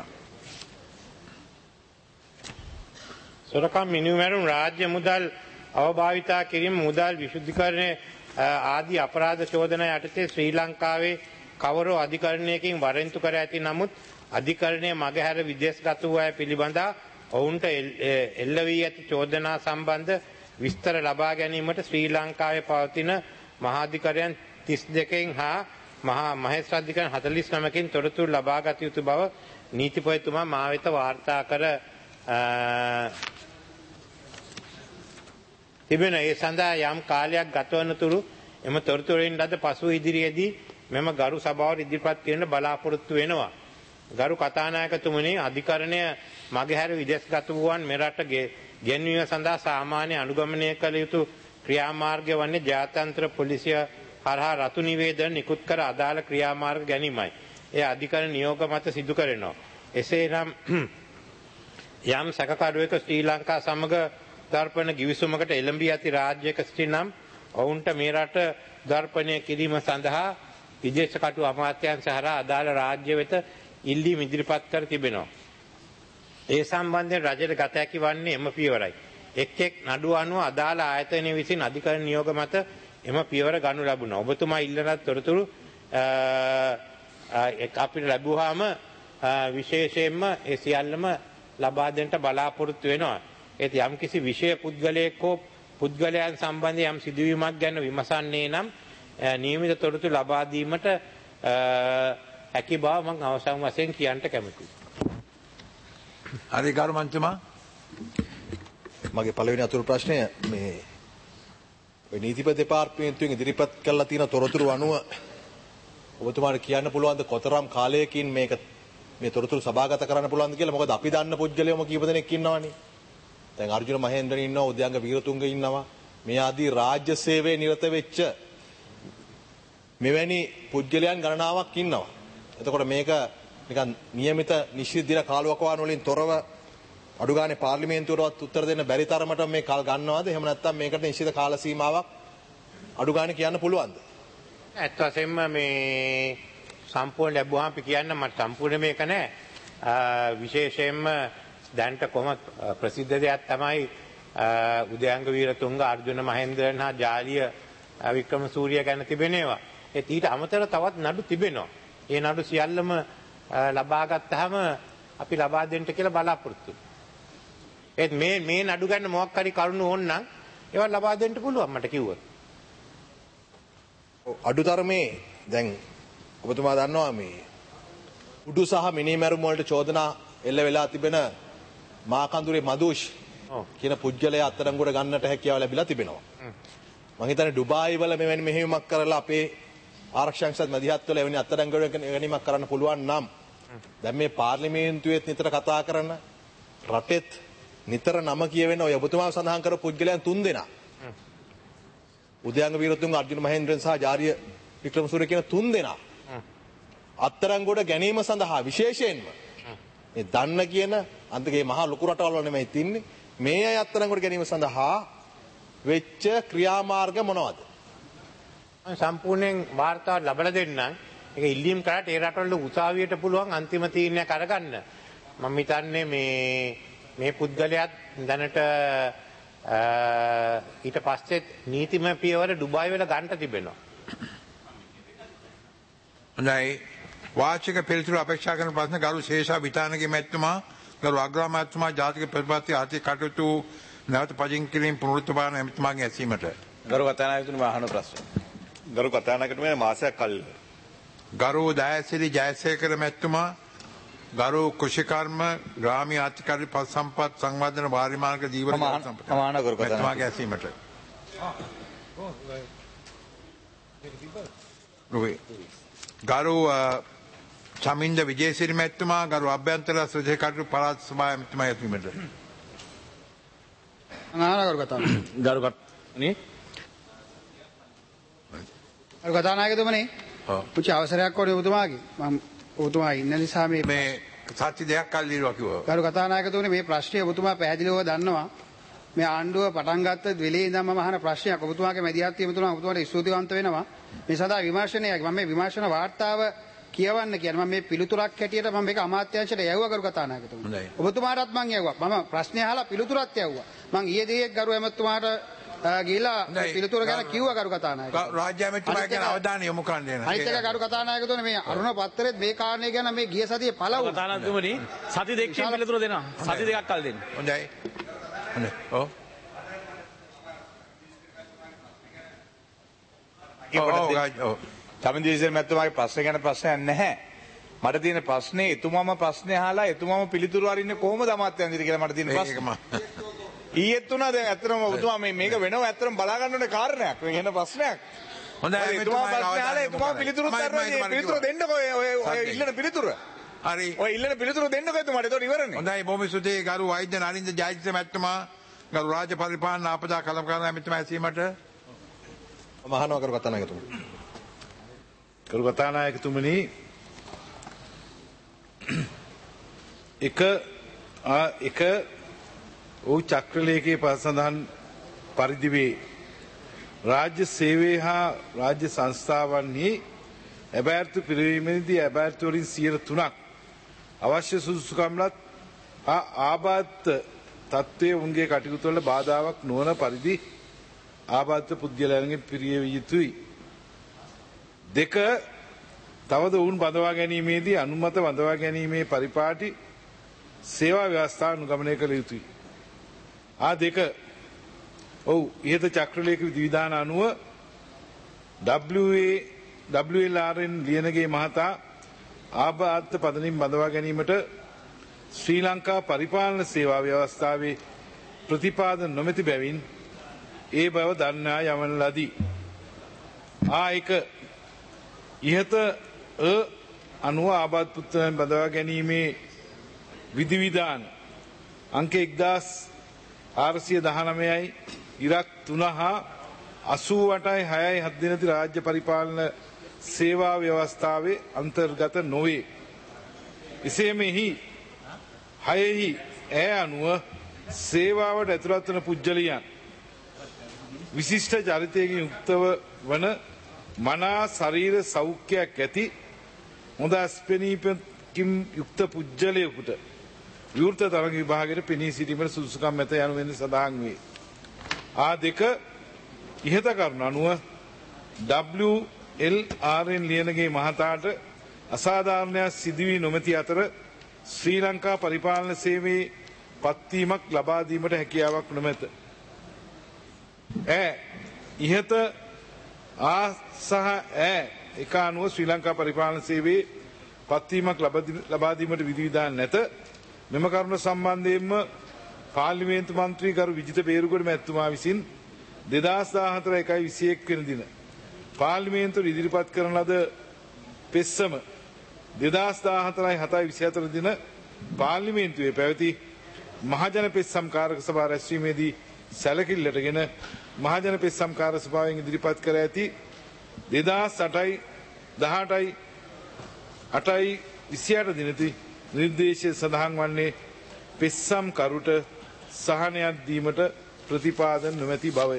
සොරකම් මිනිමැරුම් රාජ්‍ය මුදල් අවභාවිතා කිරීම මුදල් විශුද්ධිකරණය ආදී අපරාධ චෝදනා යටතේ ශ්‍රී ලංකාවේ කවරෝ අධිකරණයකින් වරෙන්තු කර ඇති නමුත් අධිකරණය මගහැර විදේශගත වූ අය පිළිබඳ ඔවුන්ට එල්ල වී ඇති චෝදනා සම්බන්ධ විස්තර ලබා ගැනීමට ශ්‍රී ලංකාවේ පවතින මහාධිකරයන් තිස් දෙකකින් හා මහා මහේස්ත්‍රාධිකරණ හතළිස් නවකින් තොරතුරු ලබා ගත යුතු බව නීතිපතිතුමා මා වෙත වාර්තා කර තිබෙන ඒ සඳහා යම් කාලයක් ගතවන තුරු එම තොරතුරින් ලද පසු ඉදිරියේදී මෙම ගරු සභාවට ඉදිරිපත් කිරීම බලාපොරොත්තු වෙනවා. ගරු කතානායකතුමනි අධිකරණය මගහැර විදේශගත වූවන් මෙරට ගෙන්වීම සඳහා සාමාන්‍ය අනුගමනය කළ යුතු ක්‍රියාමාර්ගය වන්නේ ජාත්‍යන්තර පොලිසිය හරහා රතු නිවේදන නිකුත් කර අදාළ ක්‍රියාමාර්ග ගැනීමයි. එය අධිකරණ නියෝග මත සිදු කරනවා. එසේනම් යම් සැකකරුවෙක ශ්‍රී ලංකා සමග දර්පණ ගිවිසුමකට එළඹී ඇති රාජ්‍යයක සිටිනම් ඔවුන්ට මේ රට දර්පණය කිරීම සඳහා විදේශ කටු අමාත්‍යාංශ හරහා අදාළ රාජ්‍ය වෙත ඉල්ලීම් ඉදිරිපත් කර තිබෙනවා. ඒ සම්බන්ධයෙන් රජයට ගත හැකි වන්නේ එම පියවරයි. එක් එක් නඩුව අනුව අදාළ ආයතනය විසින් අධිකරණ නියෝග මත එම පියවර ගනු ලැබුණා. ඔබතුමා ඉල්ලන තොරතුරු අපිට ලැබුවාම විශේෂයෙන්ම ඒ සියල්ලම ලබා දෙන්නට බලාපොරොත්තු වෙනවා. ඒත් යම්කිසි විශේෂ පුද්ගලයෙක් හෝ පුද්ගලයන් සම්බන්ධ යම් සිදුවීමක් ගැන විමසන්නේ නම් නියමිත තොරතුරු ලබා දීමට හැකි බව මම අවසන් වශයෙන් කියන්න කැමතියි. හරි ගරු මන්ත්‍රීතුමා මගේ පළවෙනි අතුරු ප්‍රශ්නය මේ ඔය නීතිපති දෙපාර්තමේන්තුවෙන් ඉදිරිපත් කරලා තියෙන තොරතුරු අනුව ඔබතුමාට කියන්න පුළුවන්ද කොතරම් කාලයකින් මේක මේ තොරතුරු සභාගත කරන්න පුළුවන්ද කියලා? මොකද අපි දන්න පුද්ගලයෝම කීප දෙනෙක් ඉන්නවනේ. දැන් අර්ජුන මහේන්ද්‍රන් ඉන්නවා, උද්‍යංග වීරතුංග ඉන්නවා. මේ ආදී රාජ්‍ය සේවයේ නිරත වෙච්ච මෙවැනි පුද්ගලයන් ගණනාවක් ඉන්නවා. එතකොට මේක නිකන් નિયમિત නිශ්චිත දින කාලවකවාන වලින් තොරව අඩු ගානේ පාර්ලිමේන්තුවටවත් උත්තර දෙන්න බැරි තරමට මේ කල් ගන්නවද? එහෙම නැත්නම් මේකට නිශ්චිත කාල සීමාවක් අඩු ගානේ කියන්න පුළුවන්ද? ඇත්ත වශයෙන්ම මේ සම්පූර්ණ ලැබුවාම අපි කියන්න මට සම්පූර්ණ මේක නෑ. විශේෂයෙන්ම දැන්ට කොහොමද ප්‍රසිද්ධ දෙයක් තමයි උදයංග වීරතුංග අර්ජුන මහේන්ද්‍රන් හා ජාලිය වික්‍රමසූරිය ගැන තිබෙනවා. ඒත් ඊට අමතරව තවත් නඩු තිබෙනවා. ඒ නඩු සියල්ලම ලබා ගත්තාම අපි ලබා දෙන්න කියලා බලාපොරොත්තු වෙනවා. ඒත් මේ මේ නඩු ගන්න මොකක් හරි කරුණු ඕන නම් ඒවා ලබා දෙන්න පුළුවන් මට කිව්වොත්. අඩුතරමේ දැන් ඔබතුමා දන්නවා මේ උඩු සහ මිනිමැරුම් වලට චෝදනා එල්ල වෙලා තිබෙන මාකන්දුරේ මදුෂ් කියන පුද්ගලයා අත්අඩංගුවට ගන්නට හැකියාව ලැබිලා තිබෙනවා. මම හිතන්නේ ඩුබායි වල මෙවැනි මෙහෙයුමක් කරලා අපේ ආරක්ෂක සංස්ථාත් මැදිහත් වෙලා එවැනි අත්අඩංගුවට ගැනීමක් කරන්න පුළුවන් නම් දැන් මේ පාර්ලිමේන්තුවේත් නිතර කතා කරන රටෙත් නිතර නම කියවෙන ඔය ඔබතුමා සඳහන් කරපු පුද්ගලයන් තුන් දෙනා උදයංග වීරතුංග අර්ජුන මහේන්ද්‍රන් සහ ජාරිය වික්‍රමසූරිය කියන තුන් දෙනා අත්තරංගොඩ ගැනීම සඳහා විශේෂයෙන්ම මේ දන්න කියන අන්තිගේ මහා ලොකු රටවල් වල නෙමෙයි තින්නේ මේ අය අත්තරංගොඩ ගැනීම සඳහා වෙච්ච ක්‍රියාමාර්ග මොනවද? මම සම්පූර්ණයෙන් වාර්තාව ලබා දෙන්නම්. ඒක ඉල්ලීම් කරාට ඒ රටවල උසාවියට පුළුවන් අන්තිම තීරණයක් අරගන්න. මම හිතන්නේ මේ මේ පුද්ගලයාත් දැනට ඊට පස්සේ නීතිමය පියවර ඩුබායි වල ගන්න තිබෙනවා. හොඳයි. වාචික පිළිතුරු අපේක්ෂා කරන ප්‍රශ්න ගරු ශේෂා විතානගේ මැතිතුමා, ගරු අග්‍රාමාත්‍යතුමා ජාතික ප්‍රතිපත්ති ආර්ථික කටයුතු නැවත පදිංචි කිරීම පුනරුත්ථාපන ඇමතිතුමාගේ ඇසීමට. ගරු කතානායකතුමා අහන ප්‍රශ්න. ගරු කතානායකතුමා මාසයක් කල් ගරු දයාසිරි ජයසේකර මැතිතුමා, ගරු කෘෂිකර්ම ග්‍රාමීය ආර්ථික පස් සම්පත් සංවර්ධන වාරිමාර්ග ජීවන සම්පත් සමාන කරු මැතිතුමාගේ ඇසීමට. ගරු චමින්ද විජේසිරි මැතිතුමා, ගරු අභ්‍යන්තර සුජේ කටයුතු පළාත් සභාවේ ඇමතිතුමා ඇසීමට. ගරු කතානායකතුමනි ගරු කතානායකතුමනි පුංචි අවසරයක් ඕනේ ඔබතුමාගේ. මම ඔබතුමා ඉන්න නිසා මේ මේ සත්‍ය දෙයක් කල් දීලා කිව්වා. ගරු කතානායකතුමනි මේ ප්‍රශ්නය ඔබතුමා පැහැදිලිව දන්නවා. මේ ආණ්ඩුව පටන් ගත්ත වෙලේ ඉඳන් මම අහන ප්‍රශ්නයක්. ඔබතුමාගේ මැදිහත් වීම තුළ ඔබතුමාට ස්තුතිවන්ත වෙනවා. මේ සඳහා විමර්ශනයක් මම මේ විමර්ශන වාර්තාව කියවන්න කියන්නේ මම මේ පිළිතුරක් හැටියට මම මේක අමාත්‍යාංශයට යවුවා ගරු කතානායකතුමනි. ඔබතුමාටත් මම යවුවා. මම ප්‍රශ්නේ අහලා පිළිතුරක් යවුවා. මම ඊයේ දෙයක් ගරු ඇමතුමාට ගිහිලා පිළිතුර ගැන කිව්වා ගරු කතානායකතුමනි. රාජ්‍ය ඇමතුමා ගැන අවධානය යොමු කරන්න දෙන්න. අනිත් එක ගරු කතානායකතුමනි මේ අරුණ පත්තරෙත් මේ කාරණේ ගැන මේ ගිය සතියේ පළවු කතානායකතුමනි සති දෙකකින් පිළිතුර දෙනවා. සති දෙකක් කල් දෙන්න. හොඳයි. හොඳයි. ඔව්. චමින්දීසර් මැතිතුමාගේ ප්‍රශ්න ගැන ප්‍රශ්නයක් නැහැ. මට තියෙන ප්‍රශ්නේ එතුමාම ප්‍රශ්නේ අහලා එතුමාම පිළිතුරු අරින්නේ කොහොමද අමාත්‍යාංශයට කියලා මට තියෙන ප්‍රශ්න. ඊයේත් උනා දැන් ඇත්තටම ඔබතුමා මේ මේක වෙනව ඇත්තටම බලා ගන්න ඕනේ කාරණයක්. මේ වෙන ප්‍රශ්නයක්. හොඳයි එතුමා ප්‍රශ්නේ අහලා එතුමා පිළිතුරු දෙනවා. පිළිතුරු දෙන්නකෝ ඔය ඔය ඉල්ලන පිළිතුර. හරි. ඔය ඉල්ලන පිළිතුරු දෙන්නකෝ එතුමාට. ඒක ඉවරනේ. හොඳයි බොහොම ස්තුතියි ගරු වෛද්‍ය නලින්ද ජයතිස්ස මැතිතුමා, ගරු රාජ්‍ය පරිපාලන ආපදා කළමකාර ඇමතිතුමා ඇසීමට. මම අහනවා ගරු කතානායකතුමනි. ගරු කතානායකතුමනි එක එක ඔහු චක්‍රලේඛයේ පසඳහන් පරිදි වේ රාජ්‍ය සේවය හා රාජ්‍ය සංස්ථාවන්හි ඇබෑර්තු පිරිවීමේදී ඇබෑර්තු වලින් සියයට තුනක් අවශ්‍ය සුදුසුකම්ලත් හා ආබාධිත තත්ත්වයේ උන්ගේ කටයුතු වල බාධාවක් නොවන පරිදි ආබාධිත පුද්ගලයන්ගෙන් පිරිය යුතුයි. දෙක තවද ඔවුන් බඳවා ගැනීමේදී අනුමත බඳවා ගැනීමේ පරිපාටි සේවා ව්‍යවස්ථාව අනුගමනය කළ යුතුයි. ආ දෙක ඔව් ඉහත චක්‍රලේඛ විධිවිධාන අනුව W L R N Liyanage මහතා ආබාධිත පදනින් බඳවා ගැනීමට ශ්‍රී ලංකා පරිපාලන සේවා ව්‍යවස්ථාවේ ප්‍රතිපාදන නොමැති බැවින් ඒ බව දන්වා යවන ලදී. ආ එක ඉහත අ අනුව ආබාධ පුත්‍රයන් බඳවා ගැනීමේ විධිවිධාන අංක එක්දාස් ආරසිය දහනවයයි ඉරක් තුන හා අසූ අටයි හයයි හත් දිනති රාජ්‍ය පරිපාලන සේවා ව්‍යවස්ථාවේ අන්තර්ගත නොවේ. එසේ මෙහි හයෙහි ඇය අනුව සේවාවට ඇතුළත් වන පුද්ගලයන් විශිෂ්ට චරිතයකින් යුක්තව වන මනා ශරීර සෞඛ්‍යයක් ඇති හොඳ අස්පෙනීමකින් යුක්ත පුද්ගලයෙකුට විවෘත තරග විභාගයට පෙනී සිටීමට සුදුසුකම් ඇත යනුවෙන් සඳහන් වේ. ආ දෙක ඉහත කරුණ අනුව W L R N Liyanage මහතාට අසාධාරණයක් සිදු වී නොමැති අතර ශ්‍රී ලංකා පරිපාලන සේවයේ පත්වීමක් ලබා දීමට හැකියාවක් නොමැත. ඈ ඉහත ආ සහ ඈ එක අනුව ශ්‍රී ලංකා පරිපාලන සේවයේ පත්වීමක් ලබා දීමට විධිවිධාන නැත. මෙම කරුණ සම්බන්ධයෙන්ම පාර්ලිමේන්තු මන්ත්‍රී ගරු විජිත බේරුගොඩ මැතිතුමා විසින් දෙදහස් දාහතර එකයි විසිඑක වෙනි දින පාර්ලිමේන්තුවට ඉදිරිපත් කරන ලද පෙත්සම දෙදහස් දාහතරයි හතයි විසිහතර දින පාර්ලිමේන්තුවේ පැවති මහජන පෙත්සම් කාරක සභා රැස්වීමේදී සැලකිල්ලටගෙන මහජන පෙත්සම් කාරක සභාවෙන් ඉදිරිපත් කර ඇති දෙදහස් අටයි දහඅටයි අටයි විසිඅට දිනති නිර්දේශය සඳහන් වන්නේ පෙත්සම් කරුට සහනයක් දීමට ප්‍රතිපාදන නොමැති බවය.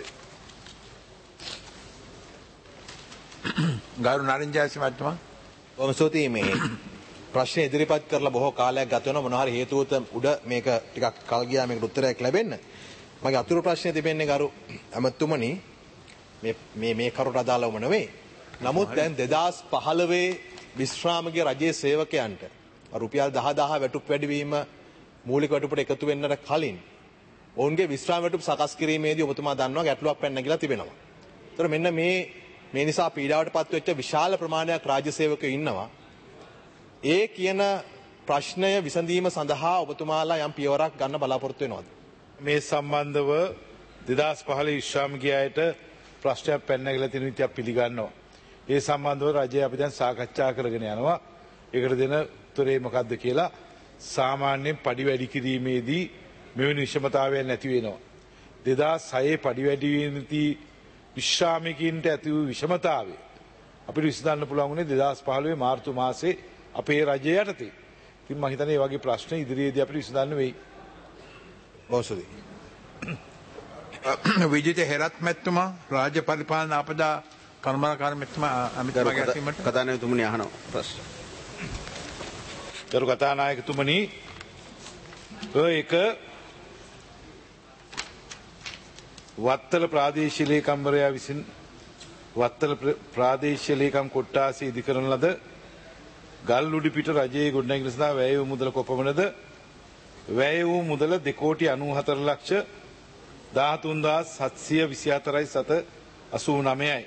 ගරු නරින්ජයසි මහත්මයා බොහොම ස්තුතියි මේ ප්‍රශ්න ඉදිරිපත් කරලා බොහෝ කාලයක් ගත වෙනවා මොනවා හරි හේතුවත උඩ මේක ටිකක් කල් ගියා මේකට උත්තරයක් ලැබෙන්න. මගේ අතුරු ප්‍රශ්නේ තිබෙන්නේ ගරු ඇමතුමනි මේ මේ මේ කරුට අදාළවම නෙවෙයි. නමුත් දැන් දෙදාස් පහළොවේ විශ්‍රාමගේ රජයේ සේවකයන්ට රුපියල් දහ දහ වැටුප් වැඩිවීම මූලික වැටුපට එකතු වෙන්නට කලින් ඔවුන්ගේ විශ්‍රාම වැටුප් සකස් කිරීමේදී ඔබතුමා දන්නවා ගැටලුවක් පැන නැගිලා තිබෙනවා. ඒතර මෙන්න මේ මේ නිසා පීඩාවට පත්වෙච්ච විශාල ප්‍රමාණයක් රාජ්‍ය සේවකයෝ ඉන්නවා. ඒ කියන ප්‍රශ්නය විසඳීම සඳහා ඔබතුමාලා යම් පියවරක් ගන්න බලාපොරොත්තු වෙනවද? මේ සම්බන්ධව දෙදාස් පහළ විශ්‍රාමිකය අයට ප්‍රශ්නයක් පැන නැගිලා තියෙන විදිහට පිළිගන්නවා. ඒ සම්බන්ධව රජය අපි දැන් සාකච්ඡා කරගෙන යනවා. ඒකට දෙන උත්තරේ මොකක්ද කියලා. සාමාන්‍යයෙන් පඩි වැඩි කිරීමේදී මෙවැනි විෂමතාවයන් නැති වෙනවා. දෙදාස් හයේ පඩි වැඩි වීමේදී විශ්‍රාමිකයින්ට ඇති වූ විෂමතාවය අපිට විසඳන්න පුළුවන් වුණේ දෙදාස් පහළොවේ මාර්තු මාසයේ අපේ රජය යටතේ. ඉතින් මම හිතන්නේ මේ වගේ ප්‍රශ්න ඉදිරියේදී අපිට විසඳන්න වෙයි. බෝසුදි. විජිත හෙරත් මැතිතුමා රාජ්‍ය පරිපාලන ආපදා කර්මකාර මැතිතුමා අමිතමගේ අසීමට කතානායකතුමනි අහනවා ප්‍රශ්න. ගරු කතානායකතුමනි ඔය එක වත්තල ප්‍රාදේශීය ලේකම්වරයා විසින් වත්තල ප්‍රාදේශීය ලේකම් කොට්ටාසය ඉදි කරන ලද ගල්උඩි පිට රජයේ ගොඩනැගිලි සඳහා වැය වූ මුදල කොපමණද? වැය වූ මුදල දෙකෝටි අනූහතර ලක්ෂ දහතුන් දහස් හත්සිය විසිහතරයි සත අසූ නවයයි.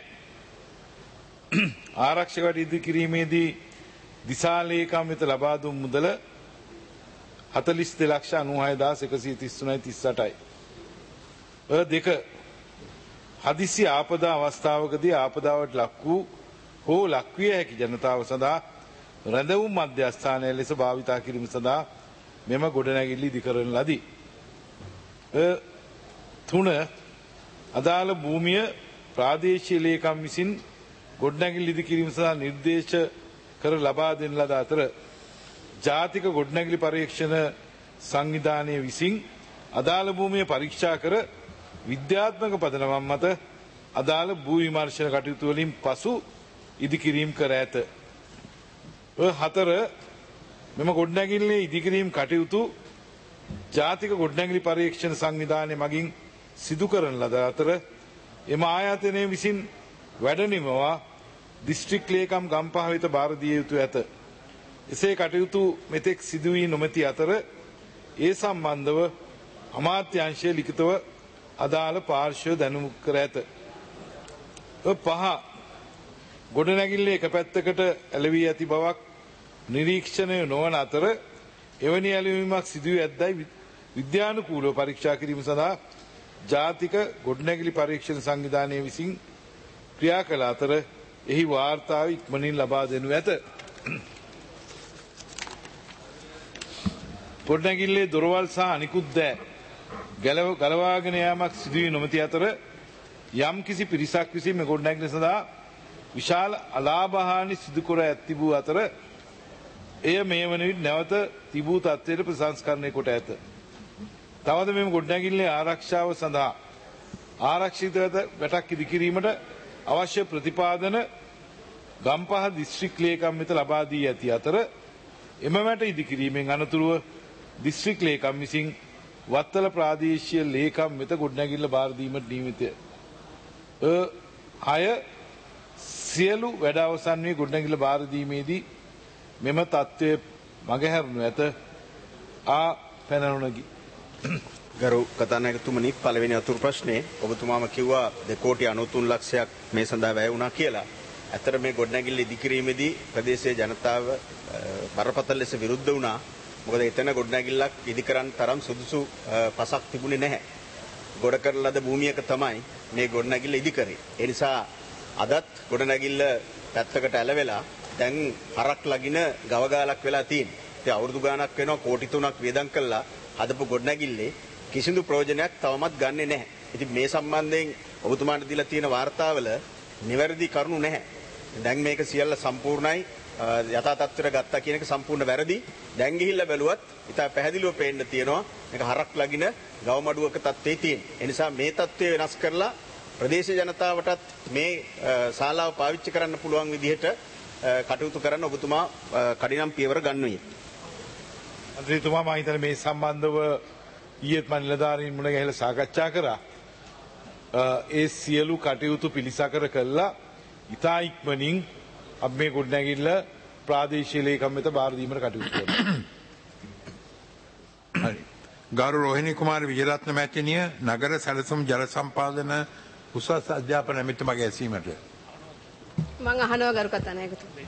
ආරක්ෂක වැඩ ඉදි කිරීමේදී දිසා ලේකම් වෙත ලබා දුන් මුදල හතළිස් දෙක ලක්ෂ අනූහය දහස් එකසිය තිස් තුනයි තිස් අටයි. ඔය දෙක හදිසි ආපදා අවස්ථාවකදී ආපදාවට ලක් වූ හෝ ලක්විය හැකි ජනතාව සඳහා රැඳවුම් මධ්‍යස්ථානය ලෙස භාවිතා කිරීම සඳහා මෙම ගොඩනැගිල්ල ඉදි කරන ලදී. තුන අදාළ භූමිය ප්‍රාදේශීය ලේකම් විසින් ගොඩනැගිල්ල ඉදි කිරීම සඳහා නිර්දේශ කර ලබා දෙන ලද අතර ජාතික ගොඩනැගිලි පරීක්ෂණ සංවිධානය විසින් අදාළ භූමිය පරීක්ෂා කර විද්‍යාත්මක පදනමක් මත අදාළ භූ විමර්ශන කටයුතු වලින් පසු ඉදිකිරීම කර ඇත. ඔය හතර මෙම ගොඩනැගිල්ලේ ඉදිකිරීම කටයුතු ජාතික ගොඩනැගිලි පරීක්ෂණ සංවිධානය මගින් සිදු කරන ලද අතර එම ආයතනය විසින් වැඩ නිමවා දිස්ත්‍රික් ලේකම් ගම්පහ වෙත බාර දිය යුතු ඇත. එසේ කටයුතු මෙතෙක් සිදු වී නොමැති අතර ඒ සම්බන්ධව අමාත්‍යාංශය ලිඛිතව අදාළ පාර්ශ්වය දැනුම් කර ඇත. පහ ගොඩනැගිල්ලේ එක පැත්තකට ඇලවී ඇති බවක් නිරීක්ෂණය නොවන අතර එවැනි ඇලවීමක් සිදුවී ඇද්දයි විද්‍යානුකූලව පරීක්ෂා කිරීම සඳහා ජාතික ගොඩනැගිලි පරීක්ෂණ සංවිධානය විසින් ක්‍රියා කළ අතර එහි වාර්තාව ඉක්මනින් ලබා දෙනු ඇත. ගොඩනැගිල්ලේ දොරවල් සහ අනිකුත් දෑ ගැලව ගලවාගෙන යාමක් සිදුවී නොමැති අතර යම් කිසි පිරිසක් විසින් මේ ගොඩනැගිල්ල සඳහා විශාල අලාභහානි සිදු කර ඇතිබූ අතර එය මේ වන විට නැවත තිබූ තත්ත්වයට ප්‍රසංස්කරණය කොට ඇත. තවද මෙම ගොඩනැගිල්ලේ ආරක්ෂාව සඳහා ආරක්ෂිත වැටක් ඉදිකිරීමට අවශ්‍ය ප්‍රතිපාදන ගම්පහ දිස්ත්‍රික් ලේකම් වෙත ලබා දී ඇති අතර එම වැට ඉදිකිරීමෙන් අනතුරුව දිස්ත්‍රික් ලේකම් විසින් වත්තල ප්‍රාදේශීය ලේකම් වෙත ගොඩනැගිල්ල බාර දීමට නියමිතය. හය සියලු වැඩ අවසන් වී ගොඩනැගිල්ල බාර දීමේදී මෙම තත්ත්වය මගහැරුණු ඇත. ආ පැනනුණකි. ගරු කතානායකතුමනි පළවෙනි අතුරු ප්‍රශ්නේ ඔබතුමාම කිව්වා දෙකෝටි අනූතුන් ලක්ෂයක් මේ සඳහා වැය වුණා කියලා. ඇත්තට මේ ගොඩනැගිල්ල ඉදිකිරීමේදී ප්‍රදේශයේ ජනතාව බරපතල ලෙස විරුද්ධ වුණා. මොකද එතන ගොඩනැගිල්ලක් ඉදි කරන්න තරම් සුදුසු පසක් තිබුණේ නැහැ. ගොඩ කරන ලද භූමියක තමයි මේ ගොඩනැගිල්ල ඉදි කරේ. ඒ නිසා අදත් ගොඩනැගිල්ල පැත්තකට ඇලවෙලා දැන් හරක් ලගින ගවගාලක් වෙලා තියෙනවා. ඉතින් අවුරුදු ගාණක් වෙනවා කෝටි තුනක් වියදම් කළා හදපු ගොඩනැගිල්ලේ කිසිදු ප්‍රයෝජනයක් තවමත් ගන්නෙ නැහැ. ඉතින් මේ සම්බන්ධයෙන් ඔබතුමාට දීලා තියෙන වාර්තාවල නිවැරදි කරුණු නැහැ. දැන් මේක සියල්ල සම්පූර්ණයි යථා තත්ත්වයට ගත්තා කියන එක සම්පූර්ණ වැරදි. දැන් ගිහිල්ලා බැලුවත් ඉතා පැහැදිලිව පේන්න තියෙනවා මේක හරක් ලගින ගවමඩුවක තත්ත්වයේ තියෙන. ඒ නිසා මේ තත්ත්වය වෙනස් කරලා ප්‍රදේශ ජනතාවටත් මේ ශාලාව පාවිච්චි කරන්න පුළුවන් විදිහට කටයුතු කරන්න ඔබතුමා කඩිනම් පියවර ගන්නුවේ. මන්ත්‍රීතුමා මම හිතන්නේ මේ සම්බන්ධව ඊයේත් මම නිලධාරීන් මුණ ගැහිලා සාකච්ඡා කරා. ඒ සියලු කටයුතු පිළිසකර කළා ඉතා ඉක්මනින් අපි මේ ගොඩනැගිල්ල ප්‍රාදේශීය ලේකම් වෙත බාර දීමට කටයුතු කරනවා. හරි. ගරු රෝහිණී කුමාර විජයරත්න මැතිණිය නගර සැලසුම් ජල සම්පාදන උසස් අධ්‍යාපන ඇමතිතුමාගේ ඇසීමට. මම අහනවා ගරු කතානායකතුමනි.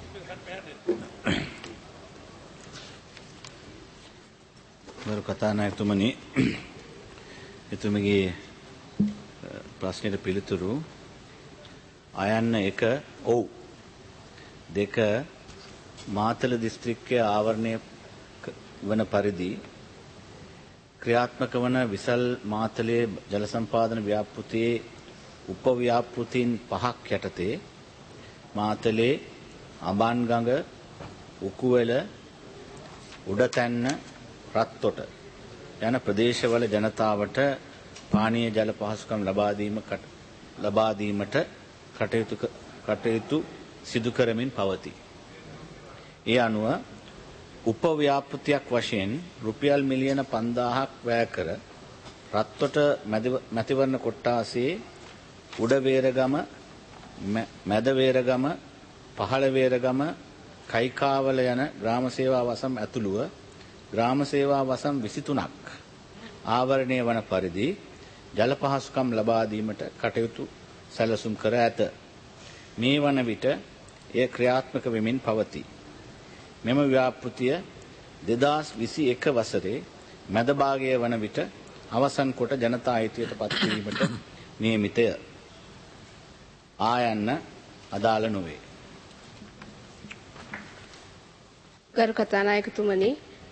ගරු කතානායකතුමනි එතුමගේ ප්‍රශ්නෙට පිළිතුරු අයන්න එක ඔව් දෙක මාතල දිස්ත්‍රික්කයේ ආවරණය වන පරිදි ක්‍රියාත්මක වන විසල් මාතලේ ජල සම්පාදන ව්‍යාපෘතියේ උපව්‍යාපෘතීන් පහක් යටතේ මාතලේ අඹන්ගඟ උකුවල උඩතැන්න රත්තොට යන ප්‍රදේශවල ජනතාවට පානීය ජල පහසුකම් ලබා දීම ලබා දීමට කටයුතු කටයුතු සිදු කරමින් පවතී. ඒ අනුව උපව්‍යාපෘතියක් වශයෙන් රුපියල් මිලියන පන්දාහක් වැය කර රත්තොට මැතිවරණ කොට්ටාසේ උඩවේරගම මැදවේරගම පහළවේරගම කයිකාවල යන ග්‍රාම සේවා වසම් ඇතුළුව ග්‍රාම සේවා වසම් විසිතුනක් ආවරණය වන පරිදි ජල පහසුකම් ලබා දීමට කටයුතු සැලසුම් කර ඇත. මේ වන විට එය ක්‍රියාත්මක වෙමින් පවතී. මෙම ව්‍යාපෘතිය දෙදාස් විසි එක වසරේ මැද භාගය වන විට අවසන් කොට ජනතා අයිතියට පත් කිරීමට නියමිතය. ආයන්න අදාළ නොවේ. ගරු කතානායකතුමනි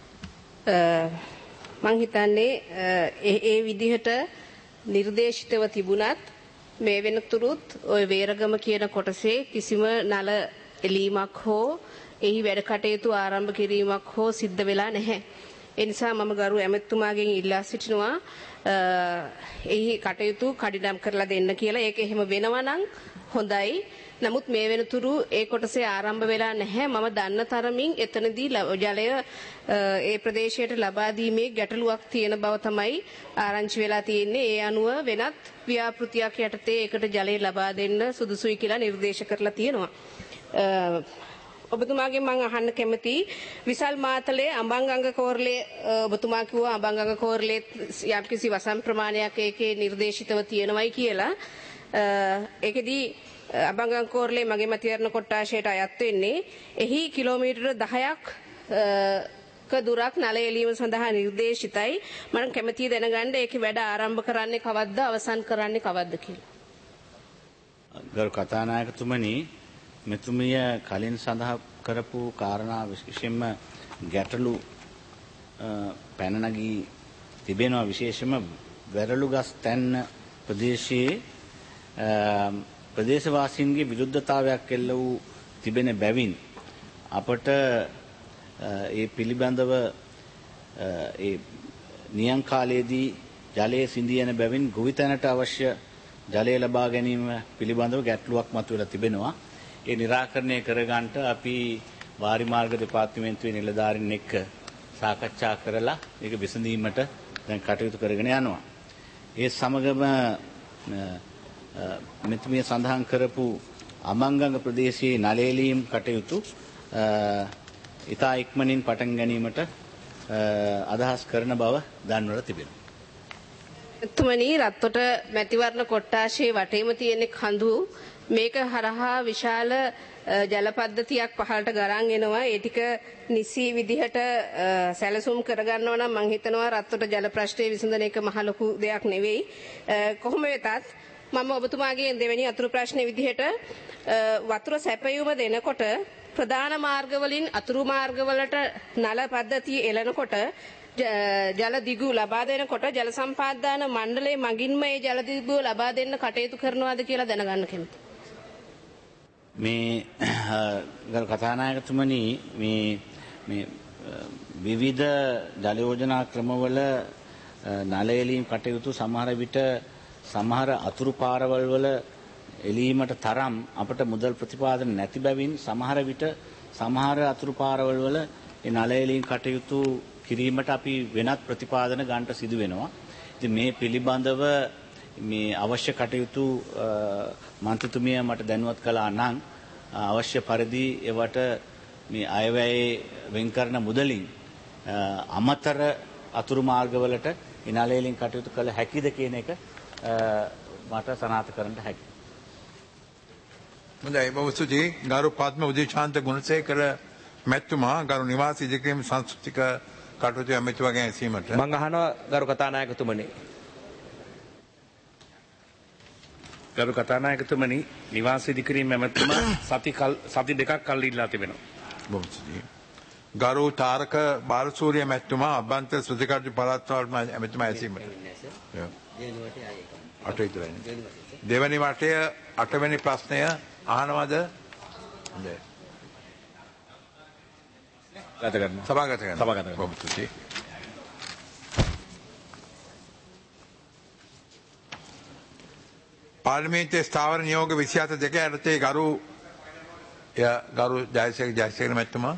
මං හිතන්නේ ඒ විදිහට නිර්දේශිතව තිබුණත් මේ වෙනතුරුත් ওই වේරගම කියන කොටසේ කිසිම නල එලීමක් හෝ එහි වැඩ කටයුතු ආරම්භ කිරීමක් හෝ සිද්ධ වෙලා නැහැ. ඒ නිසා මම ගරු ඇමතිතුමාගෙන් ඉල්ලා සිටිනවා එහි කටයුතු කඩිනම් කරලා දෙන්න කියලා. ඒක එහෙම වෙනවා නම් හොඳයි. නමුත් මේ වෙනතුරු ඒ කොටසේ ආරම්භ වෙලා නැහැ. මම දන්න තරමින් එතනදී ජලය ඒ ප්‍රදේශයට ලබා දීමේ ගැටලුවක් තියෙන බව තමයි ආරංචි වෙලා තියෙන්නේ. ඒ අනුව වෙනත් ව්‍යාපෘතියක් යටතේ ඒකට ජලය ලබා දෙන්න සුදුසුයි කියලා නිර්දේශ කරලා තියෙනවා. ඔබතුමාගෙන් මම අහන්න කැමති විසල් මාතලේ අඹංගඟ කෝරළේ ඔබතුමා කිව්වා අඹංගඟ කෝරළේ යම්කිසි වසම් ප්‍රමාණයක් ඒකේ නිර්දේශිතව තියෙනවයි කියලා. ඒකෙදී අඹංගඟ කෝරළේ මගේ මැතිවරණ කොට්ටාශයට අයත් වෙන්නේ. එහි කිලෝමීටර දහයක් ක දුරක් නල එලීම සඳහා නිර්දේශිතයි. මම කැමතියි දැනගන්න ඒකේ වැඩ ආරම්භ කරන්නේ කවද්ද අවසන් කරන්නේ කවද්ද කියලා. ගරු කතානායකතුමනි මෙතුමිය කලින් සඳහන් කරපු කාරණා විශේෂයෙන්ම ගැටලු පැන නගී තිබෙනවා. විශේෂයෙන්ම වැරළුගස් තැන්න ප්‍රදේශයේ ප්‍රදේශවාසීන්ගේ විරුද්ධතාවයක් එල්ල වූ තිබෙන බැවින් අපට ඒ පිළිබඳව ඒ නියම් කාලයේදී ජලයේ සිඳී යන බැවින් ගොවිතැනට අවශ්‍ය ජලය ලබා ගැනීම පිළිබඳව ගැටලුවක් මතුවලා තිබෙනවා. ඒ निराකරණය කරගන්නට අපි වාරි මාර්ග දෙපාර්තමේන්තුවේ නිලධාරීන් එක්ක සාකච්ඡා කරලා ඒක විසඳීමට දැන් කටයුතු කරගෙන යනවා. ඒ සමගම මෙතුමිය සඳහන් කරපු අමංගඟ ප්‍රදේශයේ නලේලීම් කටයුතු ඉතා ඉක්මනින් පටන් ගැනීමට අදහස් කරන බව දන්වලා තිබෙනවා. එතුමනි රත්තොට මැතිවරණ කොට්ටාශයේ වටේම තියෙන කඳු මේක හරහා විශාල ජල පද්ධතියක් පහළට ගරන් එනවා. ඒ ටික නිසි විදිහට සැලසුම් කරගන්නවා නම් මම හිතනවා රත්තොට ජල ප්‍රශ්නය විසඳන එක මහ ලොකු දෙයක් නෙවෙයි. කොහොම වෙතත් මම ඔබතුමාගේ දෙවෙනි අතුරු ප්‍රශ්නේ විදිහට වතුර සැපයුම දෙනකොට ප්‍රධාන මාර්ගවලින් අතුරු මාර්ගවලට නල පද්ධතිය එළනකොට ජල දිගු ලබා දෙනකොට ජල සම්පාදන මණ්ඩලයේ මගින්ම මේ ජල දිගු ලබා දෙන්න කටයුතු කරනවාද කියලා දැනගන්න කැමතියි. මේ ගරු කතානායකතුමනි මේ මේ විවිධ ජල යෝජනා ක්‍රමවල නල එලීම් කටයුතු සමහර විට සමහර අතුරු පාරවල් වල එලීමට තරම් අපට මුදල් ප්‍රතිපාදන නැති බැවින් සමහර විට සමහර අතුරු පාරවල් වල ඒ නල එලීම් කටයුතු කිරීමට අපි වෙනත් ප්‍රතිපාදන ගන්නට සිදු වෙනවා. ඉතින් මේ පිළිබඳව මේ අවශ්‍ය කටයුතු මන්ත්‍රීතුමිය මට දැනුවත් කළා නම් අවශ්‍ය පරිදි ඒවට මේ අයවැයේ වෙන් කරන මුදලින් අමතර අතුරු මාර්ගවලට නල එලීම් කටයුතු කළ හැකිද කියන එක මට සනාථ කරන්න හැකියි. හොඳයි බොහොම ස්තුතියි ගරු පද්ම උදේශාන්ත ගුණසේකර මැතිතුමා ගරු නිවාස ඉදිකිරීම සංස්කෘතික කටයුතු ඇමතිතුමාගෙන් ඇසීමට මම අහනවා ගරු කතානායකතුමනි ගරු කතානායකතුමනි නිවාස ඉදිකිරීම ඇමතිතුමා සති සති දෙකක් කල් ඉල්ලා තිබෙනවා. බොහොම ස්තුතියි ගරු තාරක බාලසූරිය මැතිතුමා අභ්‍යන්තර ස්වතිකාර්ය පළාත් ඇමතිතුමා ඇසීමට අට විතරයි. දෙවැනි වටය අටවැනි ප්‍රශ්නය අහනවද? හොඳයි. ගත කරනවා. සභාගත කරනවා. සභාගත කරනවා. බොහොම ස්තුතියි. පාර්ලිමේන්තුවේ ස්ථාවර නියෝග විසිහත දෙක යටතේ ගරු ය ගරු ජයසේකර ජයසේකර මැතිතුමා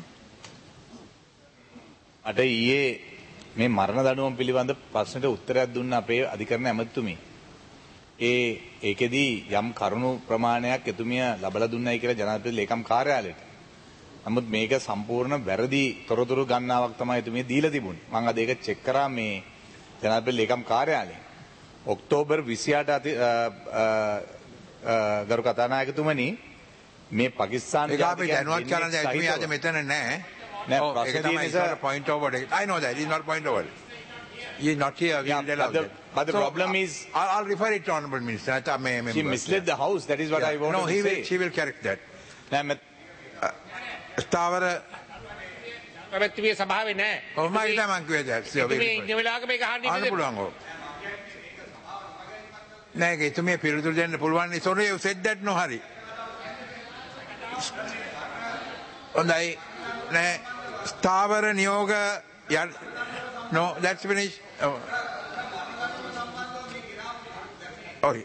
අට ඊයේ මේ මරණ දඬුවම පිළිබඳ ප්‍රශ්නට උත්තරයක් දුන්න අපේ අධිකරණ ඇමතිතුමී. ඒ ඒකෙදී යම් කරුණු ප්‍රමාණයක් එතුමිය ලබලා දුන්නයි කියලා ජනාධිපති ලේකම් කාර්යාලයට. නමුත් මේක සම්පූර්ණ වැරදි තොරතුරු ගණනාවක් තමයි එතුමිය දීලා තිබුණේ. මම අද ඒක චෙක් කරා මේ ජනාධිපති ලේකම් කාර්යාලයෙන්. ඔක්තෝබර් විසිඅට ගරු කතානායකතුමනි මේ පාකිස්තාන ඒක අපි දැනුවත් කරන්න එතුමිය අද මෙතන නැහැ. නෑ oh, ප්‍රශ්න තියෙන නිසා point over it. I know that. It's not point over it. You're not here. We yeah, but the, but the so, problem uh, is... I'll, I'll refer it to Honourable Minister. I may, may she misled the House. That is what yeah. I wanted no, he to will, say. she will correct that. Nෑ මම ස්ථාවර පැවැත්වීමේ සභාවේ නැහැ. ඔව් මම හිතා මං කිව්වේ දැන්. මේ ඉන්න වෙලාවක මේක අහන්න අහන්න පුළුවන් ඕ. නෑ ඒක තුමේ පිළිතුරු දෙන්න පුළුවන්. sorry you said that no හරි. හොඳයි. නෑ ස්ථාවර නියෝග no that's finished. Oh. Okay.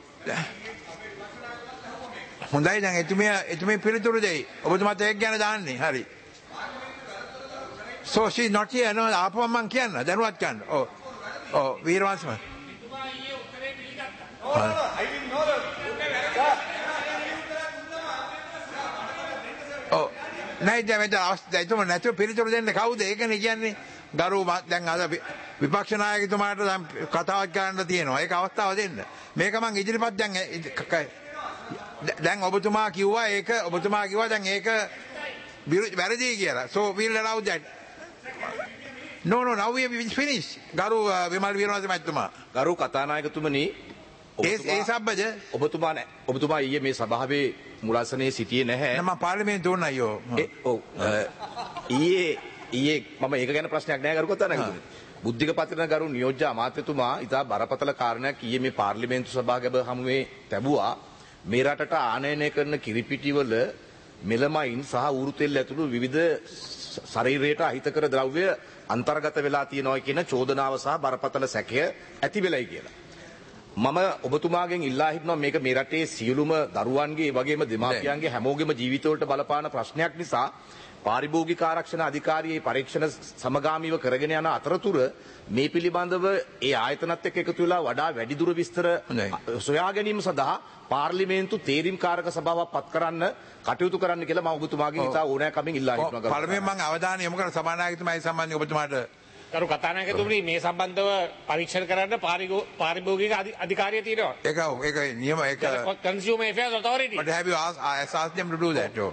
හොඳයි දැන් එතුමිය එතුමිය පිළිතුරු දෙයි. ඔබතුමාත් ඒක ගැන දාන්නේ. හරි. So she not here no ආපුවම මං කියන්න දැනුවත් ගන්න. ඔව්. ඔව් වීරවංශම. ඔව්. නෑ දැන් මෙතන අවස්ථාව එතුම නැතුව පිළිතුරු දෙන්න කවුද? ඒකනේ කියන්නේ. ගරු දැන් අද විපක්ෂ නායකතුමාට දැන් කතාවක් කරන්න තියෙනවා. ඒක අවස්ථාව දෙන්න. මේක මං ඉදිරිපත් දැන් දැන් ඔබතුමා කිව්වා ඒක ඔබතුමා කිව්වා දැන් ඒක වැරදි කියලා. So we'll allow that. No no now we have finished. ගරු විමල් වීරවංශ මහත්මයා. ගරු කතානායකතුමනි ඒ ඒ සබ්බද ඔබතුමා නෑ. ඔබතුමා ඊයේ මේ සභාවේ මුලසනේ සිටියේ නැහැ. නම පාර්ලිමේන්තුව උන අයියෝ. ඔව්. ඊයේ ඊයේ මම ඒක ගැන ප්‍රශ්නයක් නෑ ගරු කතානායකතුමනි. බුද්ධික පත්‍රන ගරු නියෝජ්‍ය අමාත්‍යතුමා ඉතා බරපතල කාරණයක් ඊයේ මේ පාර්ලිමේන්තු සභාවක හමුවේ තැබුවා. මේ රටට ආනයනය කරන කිරිපිටිවල මෙලමයින් සහ ඌරු තෙල් ඇතුළු විවිධ ශරීරයට අහිතකර ද්‍රව්‍ය අන්තර්ගත වෙලා තියෙනවා කියන චෝදනාව සහ බරපතල සැකය ඇති වෙලයි කියලා. මම ඔබතුමාගෙන් ඉල්ලා හිටනවා මේක මේ රටේ සියලුම දරුවන්ගේ වගේම දෙමාපියන්ගේ හැමෝගෙම ජීවිතවලට බලපාන ප්‍රශ්නයක් නිසා පාරිභෝගික ආරක්ෂණ අධිකාරියේ පරීක්ෂණ සමගාමීව කරගෙන යන අතරතුර මේ පිළිබඳව ඒ ආයතනත් එක්ක එකතු වෙලා වඩා වැඩිදුර විස්තර සොයා ගැනීම සඳහා පාර්ලිමේන්තු තේරීම් කාරක සභාවක් පත් කරන්න කටයුතු කරන්න කියලා මම ඔබතුමාගෙන් ඉතා ඕනෑකමින් ඉල්ලා හිටනවා. පළමුවෙන් මම අවධානය යොමු කරන සභානායකතුමායි සම්බන්ධයෙන් ඔබතුමාට කරු කතානායකතුමනි මේ සම්බන්ධව පරීක්ෂණ කරන්න පාරිභෝගික අධිකාරිය තියෙනවා. ඒක ඒක නියම ඒක consumer affairs authority. But have you asked, asked them to do that? Oh.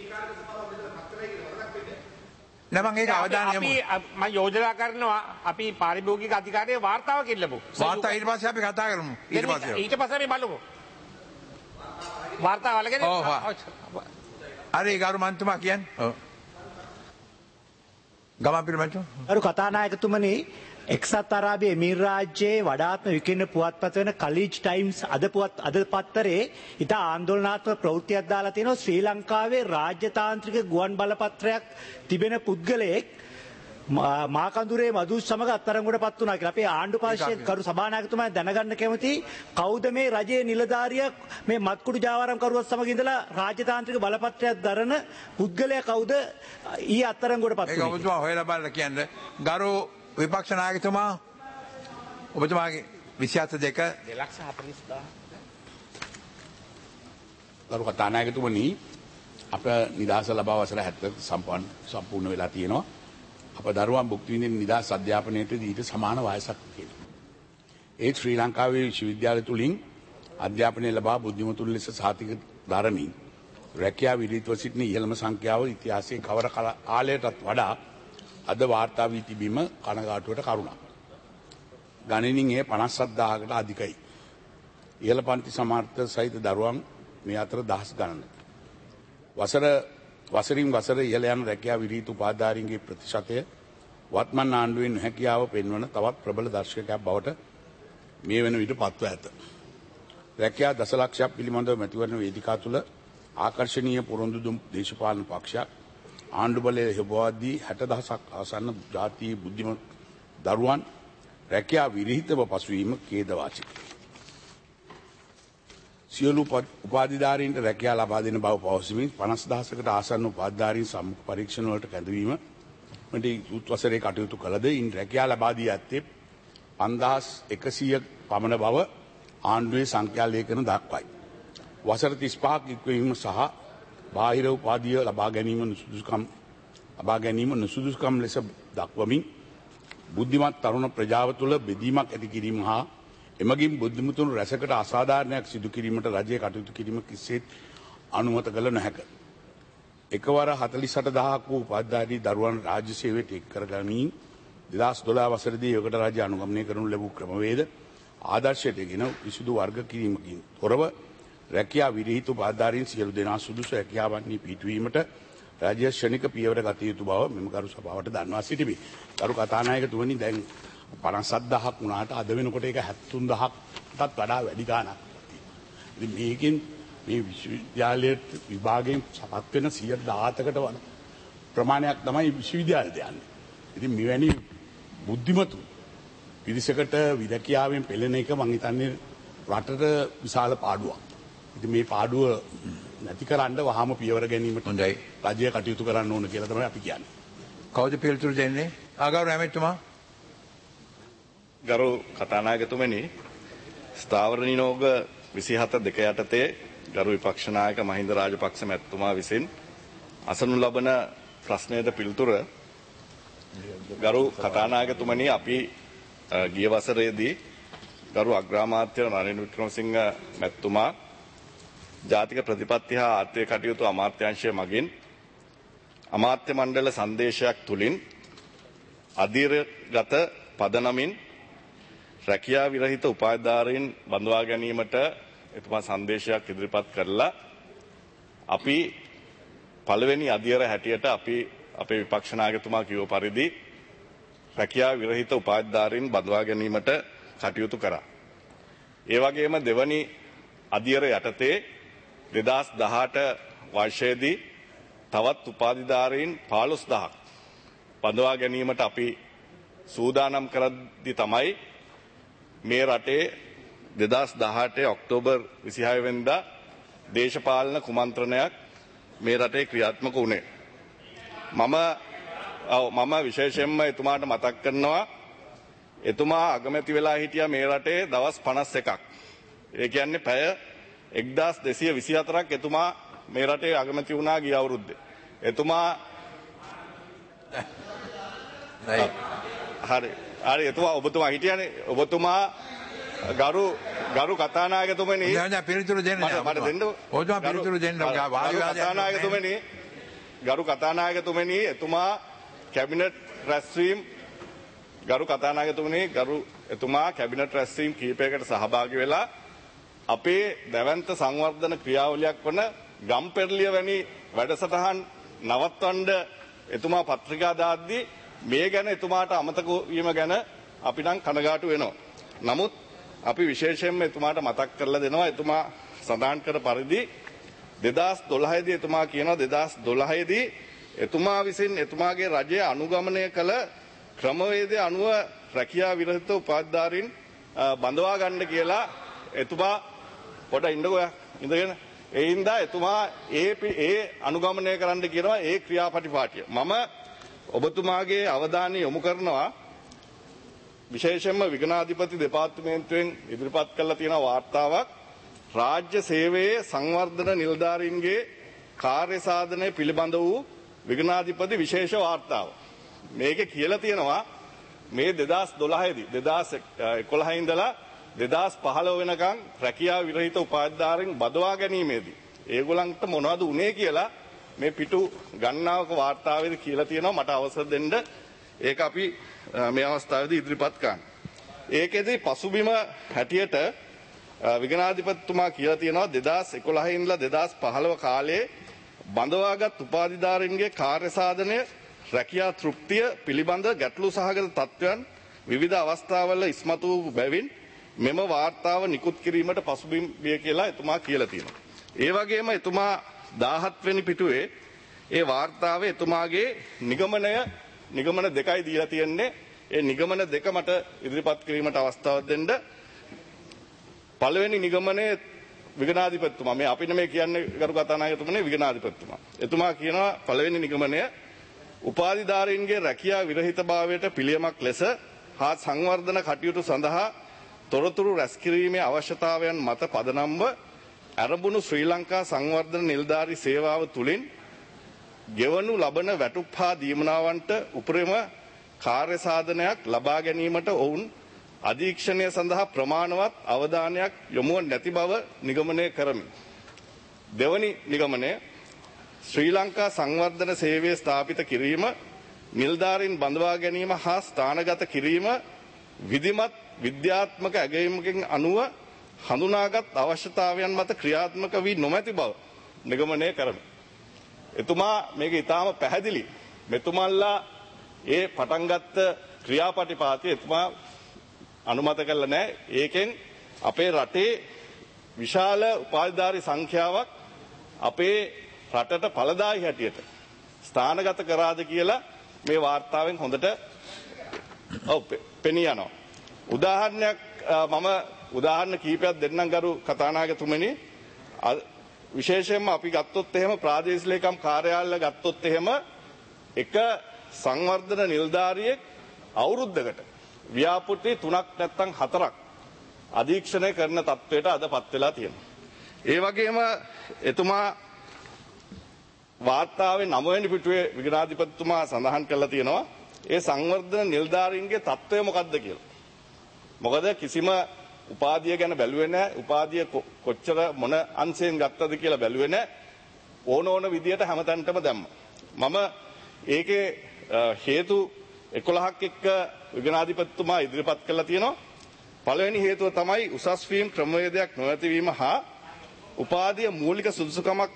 නමං ඒක අවධානය යොමු. අපි මම යෝජනා කරනවා අපි පාරිභෝගික අධිකාරියේ වාර්තාවක් ඉල්ලමු. වාර්තාව ඊට පස්සේ අපි කතා කරමු. ඊට පස්සේ. ඊට පස්සේ අපි බලමු. වාර්තාව අලගෙන ඔව්. හරි ගරු මන්තුමා කියන්නේ. ඔව්. ගමන් පිළිමැටු. ගරු කතානායකතුමනි එක්සත් අරාබි එමිරාජ්‍යයේ වඩාත්ම විකිරණ පුවත්පත වෙන කලීජ් ටයිම්ස් අද පුවත් අද පත්තරේ ඉතා ආందోලනාත්මක ප්‍රවෘත්තියක් දාලා තියෙනවා ශ්‍රී ලංකාවේ රාජ්‍යතාන්ත්‍රික ගුවන් බලපත්‍රයක් තිබෙන පුද්ගලයෙක් මාකඳුරේ මදුස් සමග අත්අඩංගුවට පත් වුණා කියලා. අපේ ආණ්ඩු පක්ෂයේ කරු සභානායකතුමා දැනගන්න කැමති කවුද මේ රජයේ නිලධාරියා මේ මත්කුඩු ජාවාරම් කරුවත් සමග ඉඳලා රාජ්‍යතාන්ත්‍රික බලපත්‍රයක් දරන පුද්ගලයා කවුද ඊ අත්අඩංගුවට පත් වුණේ? ඒක ඔබතුමා හොයලා බලලා කියන්න. ගරු විපක්ෂ නායකතුමා ඔබතුමාගේ විසිහත දෙක දෙලක්ෂ හතළිස් දාහ ගරු කතානායකතුමනි අප නිදහස ලබා වසර හැත්තක සම්පන්න සම්පූර්ණ වෙලා තියෙනවා. අප දරුවන් භුක්ති විඳින නිදහස් අධ්‍යාපනයට ඊට සමාන වයසක් තියෙනවා. ඒ ශ්‍රී ලංකාවේ විශ්වවිද්‍යාල තුලින් අධ්‍යාපනය ලබා බුද්ධිමතුන් ලෙස සාතික දරමින් රැකියාව විරහිතව සිටින ඉහළම සංඛ්‍යාව ඉතිහාසයේ කවර කාලයටත් වඩා අද වාර්තා වී තිබීම කනගාටුවට කරුණක්. ගණනින් එය පනස් හත්දාහකට අධිකයි. ඉහළ පන්ති සමර්ථ සහිත දරුවන් මේ අතර දහස් ගණනක. වසර වසරින් වසර ඉහළ යන රැකියාව විරහිත උපාධාරීන්ගේ ප්‍රතිශතය වත්මන් ආණ්ඩුවේ නොහැකියාව පෙන්වන තවත් ප්‍රබල දර්ශකයක් බවට මේ වෙන විට පත්ව ඇත. රැකියා දසලක්ෂයක් පිළිබඳව මැතිවරණ වේදිකා තුළ ආකර්ශනීය පොරොන්දු දුම් දේශපාලන පක්ෂයක් ආණ්ඩු බලය හෙබවාදී හැට දහසක් ආසන්න ජාතිය බුද්ධිමත් දරුවන් රැකියා විරහිතව පසුවීම ඛේදවාචකයි. සියලු උපාධිධාරීන්ට රැකියා ලබා දෙන බව පවසමින් පනස් දහසකට ආසන්න උපාධිධාරීන් සම්මුඛ පරීක්ෂණ වලට කැඳවීම මට යුත් වසරේ කටයුතු කළද ඉන් රැකියා ලබා දී ඇත්තේ පන්දාස් එකසිය පමණ බව ආණ්ඩුවේ සංඛ්‍යා ලේඛන දක්වයි. වසර තිස් පහක් ඉක්වීම සහ බාහිර උපාධිය ලබා ගැනීම නුසුදුසුකම් ලබා ගැනීම නුසුදුසුකම් ලෙස දක්වමින් බුද්ධිමත් තරුණ ප්‍රජාව තුළ බෙදීමක් ඇති කිරීම හා එමගින් බුද්ධිමතුන් රැසකට අසාධාරණයක් සිදු කිරීමට රජය කටයුතු කිරීම කිසිසේත් අනුමත කළ නොහැක. එකවර හතළිස් අට දහසක් වූ උපාධිධාරී දරුවන් රාජ්‍ය සේවයට එක් කර ගැනීම දෙදහස් දොළහ වසරේදී යෝගට රාජ්‍ය අනුගමනය කරනු ලැබූ ක්‍රමවේද ආදර්ශයට ගෙන කිසිදු වර්ග කිරීමකින් තොරව රැකියා විරහිත උපාධිධාරීන් සියලු දෙනා සුදුසු රැකියාවන්හි පිටවීමට රාජ්‍ය ශ්‍රේණික පියවර ගත යුතු බව මෙම කරු සභාවට දන්වා සිටිමි. කරු කතානායකතුමනි දැන් පනස් හත්දාහක් වුණාට අද වෙනකොට ඒක හැත්තෑ දහසකටත් වඩා වැඩි ගාණක්. ඉතින් මේකෙන් මේ විශ්වවිද්‍යාලයේ විභාගයෙන් සපත් වෙන සියයට දහසකට වඩා ප්‍රමාණයක් තමයි විශ්වවිද්‍යාලයට යන්නේ. ඉතින් මෙවැනි බුද්ධිමතු පිරිසකට විදකියාවෙන් පෙළෙන එක මං හිතන්නේ රටට විශාල පාඩුවක්. ඉතින් මේ පාඩුව නැති කරන්න වහාම පියවර ගැනීමට හොඳයි. රජය කටයුතු කරන්න ඕන කියලා තමයි අපි කියන්නේ. කවුද පිළිතුරු දෙන්නේ? ආගෞරව ඇමතිතුමා. ගරු කතානායකතුමනි ස්ථාවර නියෝග විසිහත දෙක යටතේ ගරු විපක්ෂ නායක මහින්ද රාජපක්ෂ මැතිතුමා විසින් අසනු ලබන ප්‍රශ්නයට පිළිතුර ගරු කතානායකතුමනි අපි ගිය වසරේදී ගරු අග්‍රාමාත්‍ය රනිල් වික්‍රමසිංහ මැතිතුමා ජාතික ප්‍රතිපත්ති හා ආර්ථික කටයුතු අමාත්‍යාංශය මගින් අමාත්‍ය මණ්ඩල සංදේශයක් තුලින් අධීරගත පදනමින් රැකියා විරහිත උපාධිධාරීන් බඳවා ගැනීමට එතුමා සංදේශයක් ඉදිරිපත් කරලා අපි පළවෙනි අධීර හැටියට අපි අපේ විපක්ෂ නායකතුමා කිව්ව පරිදි රැකියා විරහිත උපාධිධාරීන් බඳවා ගැනීමට කටයුතු කරා. ඒ වගේම දෙවැනි අධීර යටතේ දෙදහස් දහඅට වර්ෂයේදී තවත් උපාධිධාරීන් පහළොස් දහසක් බඳවා ගැනීමට අපි සූදානම් කරද්දී තමයි මේ රටේ දෙදහස් දහඅට ඔක්තෝබර් විසිහය වෙනිදා දේශපාලන කුමන්ත්‍රණයක් මේ රටේ ක්‍රියාත්මක වුණේ. මම මම විශේෂයෙන්ම එතුමාට මතක් කරනවා එතුමා අගමැති වෙලා හිටියා මේ රටේ දවස් පනස් එකක්. ඒ කියන්නේ පැය එක්දාස් දෙසිය විසිහතරක් එතුමා මේ රටේ අගමැති වුණා ගිය අවුරුද්දේ. එතුමා හරි හරි එතුමා ඔබතුමා හිටියානේ ඔබතුමා ගරු ගරු කතානායකතුමනි නෑ නෑ පිළිතුරු දෙන්න මට මට දෙන්න ඔබතුමා පිළිතුරු දෙන්න කතානායකතුමනි ගරු කතානායකතුමනි එතුමා කැබිනට් රැස්වීම ගරු කතානායකතුමනි ගරු එතුමා කැබිනට් රැස්වීම කීපයකට සහභාගී වෙලා අපේ දැවැන්ත සංවර්ධන ක්‍රියාවලියක් වන ගම්පෙරළිය වැනි වැඩසටහන් නවත්වන්න එතුමා පත්‍රිකා දාද්දී මේ ගැන එතුමාට අමතක වීම ගැන අපි නම් කනගාටු වෙනවා. නමුත් අපි විශේෂයෙන්ම එතුමාට මතක් කරලා දෙනවා එතුමා සඳහන් කර පරිදි දෙදහස් දොළහේ දී එතුමා කියනවා දෙදහස් දොළහේ දී එතුමා විසින් එතුමාගේ රජය අනුගමනය කළ ක්‍රමවේදය අනුව රැකියා විරහිත උපාධිධාරීන් බඳවා ගන්න කියලා එතුමා පොඩ ඉන්නකෝ ඉඳගෙන ඒ හින්දා එතුමා ඒ ඒ අනුගමනය කරන්න කියනවා ඒ ක්‍රියාපටිපාටිය. මම ඔබතුමාගේ අවධානය යොමු කරනවා විශේෂයෙන්ම විගණාධිපති දෙපාර්තමේන්තුවෙන් ඉදිරිපත් කරලා තියෙන වාර්තාවක් රාජ්‍ය සේවයේ සංවර්ධන නිලධාරීන්ගේ කාර්ය සාධනය පිළිබඳ වූ විගණාධිපති විශේෂ වාර්තාව. මේකේ කියලා තියෙනවා මේ දෙදාස් දොළහ දී දෙදාස් එකොළහ ඉඳලා දෙදාස් පහළොව වෙනකන් රැකියා විරහිත උපාධිධාරීන් බදවා ගැනීමේදී ඒගොල්ලන්ට මොනවද උනේ කියලා මේ පිටු ගණනාවක වාර්තාවේදී කියලා තියෙනවා. මට අවසර දෙන්න ඒක අපි මේ අවස්ථාවේදී ඉදිරිපත් කරන්න. ඒකෙදී පසුබිම හැටියට විගණාධිපතිතුමා කියලා තියෙනවා දෙදාස් එකොළහ ඉඳලා දෙදාස් පහළොව කාලයේ බඳවාගත් උපාධිධාරීන්ගේ කාර්ය සාධනය රැකියා තෘප්තිය පිළිබඳ ගැටලු සහගත තත්ත්වයන් විවිධ අවස්ථාවල ඉස්මතු වූ බැවින් මෙම වාර්තාව නිකුත් කිරීමට පසුබිම් විය කියලා එතුමා කියලා තියෙනවා. ඒ වගේම එතුමා දාහත් වෙනි පිටුවේ ඒ වාර්තාවේ එතුමාගේ නිගමනය නිගමන දෙකයි දීලා තියෙන්නේ. ඒ නිගමන දෙක මට ඉදිරිපත් කිරීමට අවස්ථාවක් දෙන්න. පළවෙනි නිගමනයේ විගණාධිපතිතුමා මේ අපිට මේ කියන්නේ ගරු කතානායකතුමනේ විගණාධිපතිතුමා. එතුමා කියනවා පළවෙනි නිගමනය උපාධිධාරීන්ගේ රැකියා විරහිතභාවයට පිළියමක් ලෙස හා සංවර්ධන කටයුතු සඳහා තොරතුරු රැස්කිරීමේ අවශ්‍යතාවයන් මත පදනම්ව අරඹුණු ශ්‍රී ලංකා සංවර්ධන නිලධාරී සේවාව තුළින් ගෙවනු ලබන වැටුප් හා දීමනාවන්ට උපරිම කාර්ය සාධනයක් ලබා ගැනීමට ඔවුන් අධීක්ෂණය සඳහා ප්‍රමාණවත් අවධානයක් යොමුව නැති බව නිගමනය කරමි. දෙවනි නිගමනය ශ්‍රී ලංකා සංවර්ධන සේවය ස්ථාපිත කිරීම නිලධාරීන් බඳවා ගැනීම හා ස්ථානගත කිරීම විධිමත් විද්‍යාත්මක ඇගයීමකින් අනුව හඳුනාගත් අවශ්‍යතාවයන් මත ක්‍රියාත්මක වී නොමැති බව නිගමනය කරමි. එතුමා මේක ඉතාම පැහැදිලි. මෙතුමල්ලා ඒ පටන්ගත්ත ක්‍රියාපටිපාතිය එතුමා අනුමත කරලා නැහැ. ඒකෙන් අපේ රටේ විශාල උපාධිධාරී සංඛ්‍යාවක් අපේ රටට ඵලදායී හැටියට ස්ථානගත කරාද කියලා මේ වාර්තාවෙන් හොඳට ඔව් පෙනී යනවා. උදාහරණයක් මම උදාහරණ කීපයක් දෙන්නම් ගරු කතානායකතුමනි. විශේෂයෙන්ම අපි ගත්තොත් එහෙම ප්‍රාදේශීය ලේකම් කාර්යාලය ගත්තොත් එහෙම එක සංවර්ධන නිලධාරියෙක් අවුරුද්දකට ව්‍යාපෘති තුනක් නැත්නම් හතරක් අධීක්ෂණය කරන තත්ත්වයට අදපත් වෙලා තියෙනවා. ඒ වගේම එතුමා වාර්තාවේ නව වෙනි පිටුවේ විගණාධිපතිතුමා සඳහන් කරලා තියෙනවා ඒ සංවර්ධන නිලධාරීන්ගේ තත්ත්වය මොකක්ද කියලා. මොකද කිසිම උපාධිය ගැන බැලුවේ නැහැ. උපාධිය කොච්චර මොන අංශයෙන් ගත්තද කියලා බැලුවේ නැහැ. ඕන ඕන විදියට හැමතැනටම දැම්මා. මම ඒකේ හේතු එකොළහක් එක්ක විගණාධිපතිතුමා ඉදිරිපත් කළා තියෙනවා. පළවෙනි හේතුව තමයි උසස් වීම ක්‍රමවේදයක් නොඇතිවීම හා උපාධිය මූලික සුදුසුකමක්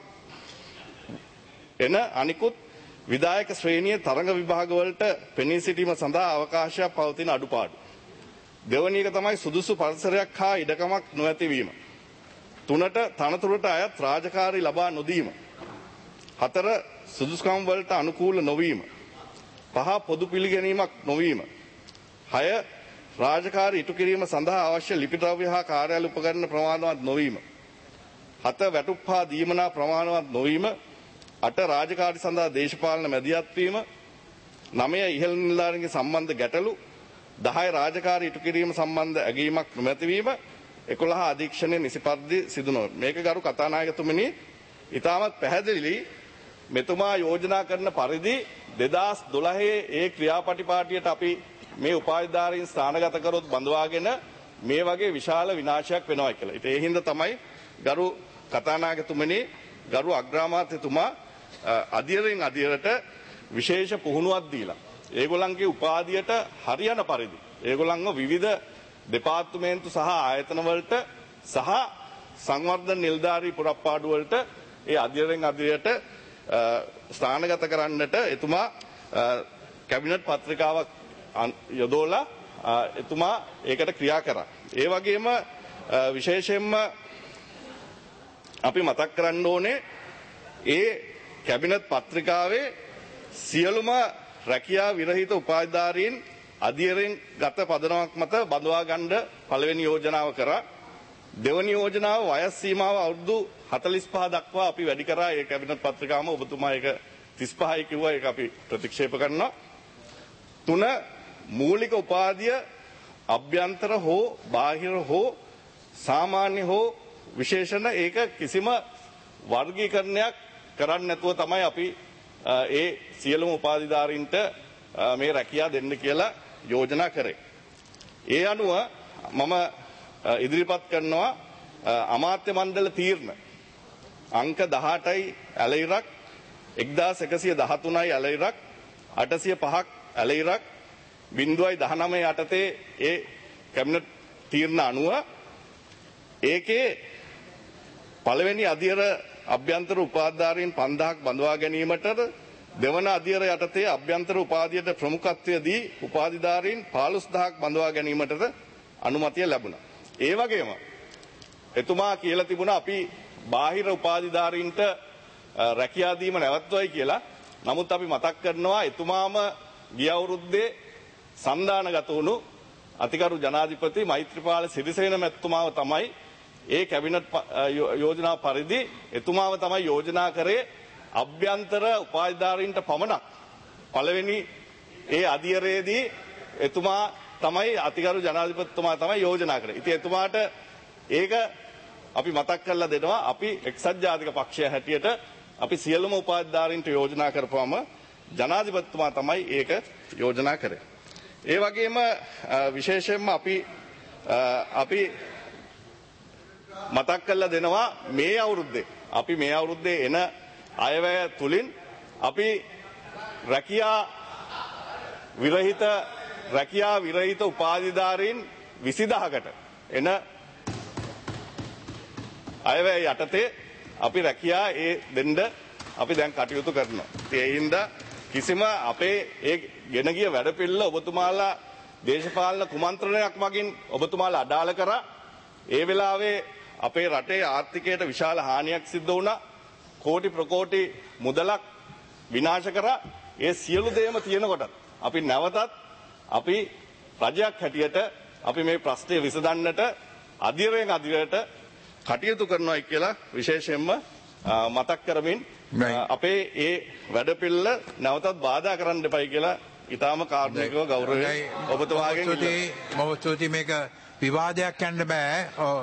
එන අනිකුත් විධායක ශ්‍රේණියේ තරඟ විභාගවලට පෙනී සිටීම සඳහා අවකාශයක් පවතින අඩුපාඩු. දෙවැනි එක තමයි සුදුසු පරිසරයක් හා ඉඩකමක් නොඇතිවීම. තුනට තනතුරට අයත් රාජකාරී ලබා නොදීම. හතර සුදුසුකම් වලට අනුකූල නොවීම. පහ පොදු පිළිගැනීමක් නොවීම. හය රාජකාරී ඉටු කිරීම සඳහා අවශ්‍ය ලිපිද්‍රව්‍ය හා කාර්යාල උපකරණ ප්‍රමාණවත් නොවීම. හත වැටුප් හා දීමනා ප්‍රමාණවත් නොවීම. අට රාජකාරී සඳහා දේශපාලන මැදිහත් වීම. නවය ඉහළ නිලධාරීන්ගේ සම්බන්ධ ගැටලු. දහය රාජකාරී ඉටු කිරීම සම්බන්ධ ඇගීමක් නොමැතිවීම. එකොළහ අධීක්ෂණය නිසි පරිදි සිදු නොවේ. මේක ගරු කතානායකතුමනි ඉතාමත් පැහැදිලි. මෙතුමා යෝජනා කරන පරිදි දෙදාස් දොළහේ ඒ ක්‍රියාපටිපාටියට අපි මේ උපාධිධාරීන් ස්ථානගත කරොත් බඳවාගෙන මේ වගේ විශාල විනාශයක් වෙනවා කියලා. ඒ හින්දා තමයි ගරු කතානායකතුමනි ගරු අග්‍රාමාත්‍යතුමා අධිරෙන් අධිරට විශේෂ පුහුණුවක් දීලා ඒගොල්ලන්ගේ උපාධියට හරියන පරිදි ඒගොල්ලන්ව විවිධ දෙපාර්තමේන්තු සහ ආයතන වලට සහ සංවර්ධන නිලධාරී පුරප්පාඩු වලට ඒ අධිරෙන් අධිරට ස්ථානගත කරන්නට එතුමා කැබිනට් පත්‍රිකාවක් යොදවලා එතුමා ඒකට ක්‍රියා කරා. ඒ වගේම විශේෂයෙන්ම අපි මතක් කරන්න ඕනේ ඒ කැබිනට් පත්‍රිකාවේ සියලුම රැකියා විරහිත උපාධිධාරීන් අධියරෙන් ගත පදනමක් මත බඳවා ගන්න පළවෙනි යෝජනාව කරා. දෙවැනි යෝජනාව වයස් සීමාව අවුරුදු හතළිස් පහ දක්වා අපි වැඩි කරා. ඒ කැබිනට් පත්‍රිකාවම ඔබතුමා ඒක තිස් පහයි කිව්වා. ඒක අපි ප්‍රතික්ෂේප කරනවා. තුන මූලික උපාධිය අභ්‍යන්තර හෝ බාහිර හෝ සාමාන්‍ය හෝ විශේෂණ ඒක කිසිම වර්ගීකරණයක් කරන්නේ නැතුව තමයි අපි ඒ සියලුම උපාධිධාරීන්ට මේ රැකියා දෙන්න කියලා යෝජනා කරේ. ඒ අනුව මම ඉදිරිපත් කරනවා අමාත්‍ය මණ්ඩල තීරණ අංක දහඅටයි ඇලයිරක් එක්දාස් එකසිය දහතුනයි ඇලයිරක් අටසිය පහක් ඇලයිරක් බිංදුවයි දහනවය යටතේ ඒ කැබිනට් තීරණ අනුව ඒකේ පළවෙනි අධියර අභ්‍යන්තර උපාධිධාරීන් පන්දහක් බඳවා ගැනීමට දෙවන අධියර යටතේ අභ්‍යන්තර උපාධියට ප්‍රමුඛත්වය දී උපාධිධාරීන් පහළොස් දහසක් බඳවා ගැනීමට අනුමැතිය ලැබුණා. ඒ වගේම එතුමා කියලා තිබුණා අපි බාහිර උපාධිධාරීන්ට රැකියා දීම නැවත්වයි කියලා. නමුත් අපි මතක් කරනවා එතුමාම ගිය අවුරුද්දේ සන්දානගත වුණු අතිගරු ජනාධිපති මෛත්‍රීපාල සිරිසේන මැතිතුමාව තමයි ඒ කැබිනට් යෝජනා පරිදි එතුමාව තමයි යෝජනා කරේ අභ්‍යන්තර උපාධිධාරීන්ට පමණක් පළවෙනි ඒ අධියරේදී එතුමා තමයි අතිගරු ජනාධිපතිතුමා තමයි යෝජනා කරේ. ඉතින් එතුමාට ඒක අපි මතක් කරලා දෙනවා. අපි එක්සත් ජාතික පක්ෂය හැටියට අපි සියලුම උපාධිධාරීන්ට යෝජනා කරපුවම ජනාධිපතිතුමා තමයි ඒක යෝජනා කරේ. ඒ වගේම විශේෂයෙන්ම අපි අපි මතක් කරලා දෙනවා මේ අවුරුද්දේ අපි මේ අවුරුද්දේ එන අයවැය තුලින් අපි රැකියා විරහිත රැකියා විරහිත උපාධිධාරීන් විසිදහකට එන අයවැය යටතේ අපි රැකියා ඒ දෙන්න අපි දැන් කටයුතු කරනවා. ඒ හින්දා කිසිම අපේ ඒ ගෙන ගිය වැඩපිළිවෙල ඔබතුමාලා දේශපාලන කුමන්ත්‍රණයක් මගින් ඔබතුමාලා අඩාල කරා. ඒ වෙලාවේ අපේ රටේ ආර්ථිකයට විශාල හානියක් සිද්ධ වුණා. කෝටි ප්‍රකෝටි මුදලක් විනාශ කරා. ඒ සියලු දේම තියෙනකොට අපි නැවතත් අපි රජයක් හැටියට අපි මේ ප්‍රශ්නය විසඳන්නට අධිරයෙන් අධිරයට කටයුතු කරනවා කියලා විශේෂයෙන්ම මතක් කරමින් අපේ ඒ වැඩපිළිවෙල නැවතත් බාධා කරන්න එපයි කියලා ඊටාම කාර්මිකව ගෞරවයෙන් ඔබතුමාගෙන් මම ස්තුතියි. මේක විවාදයක් යන්න බෑ.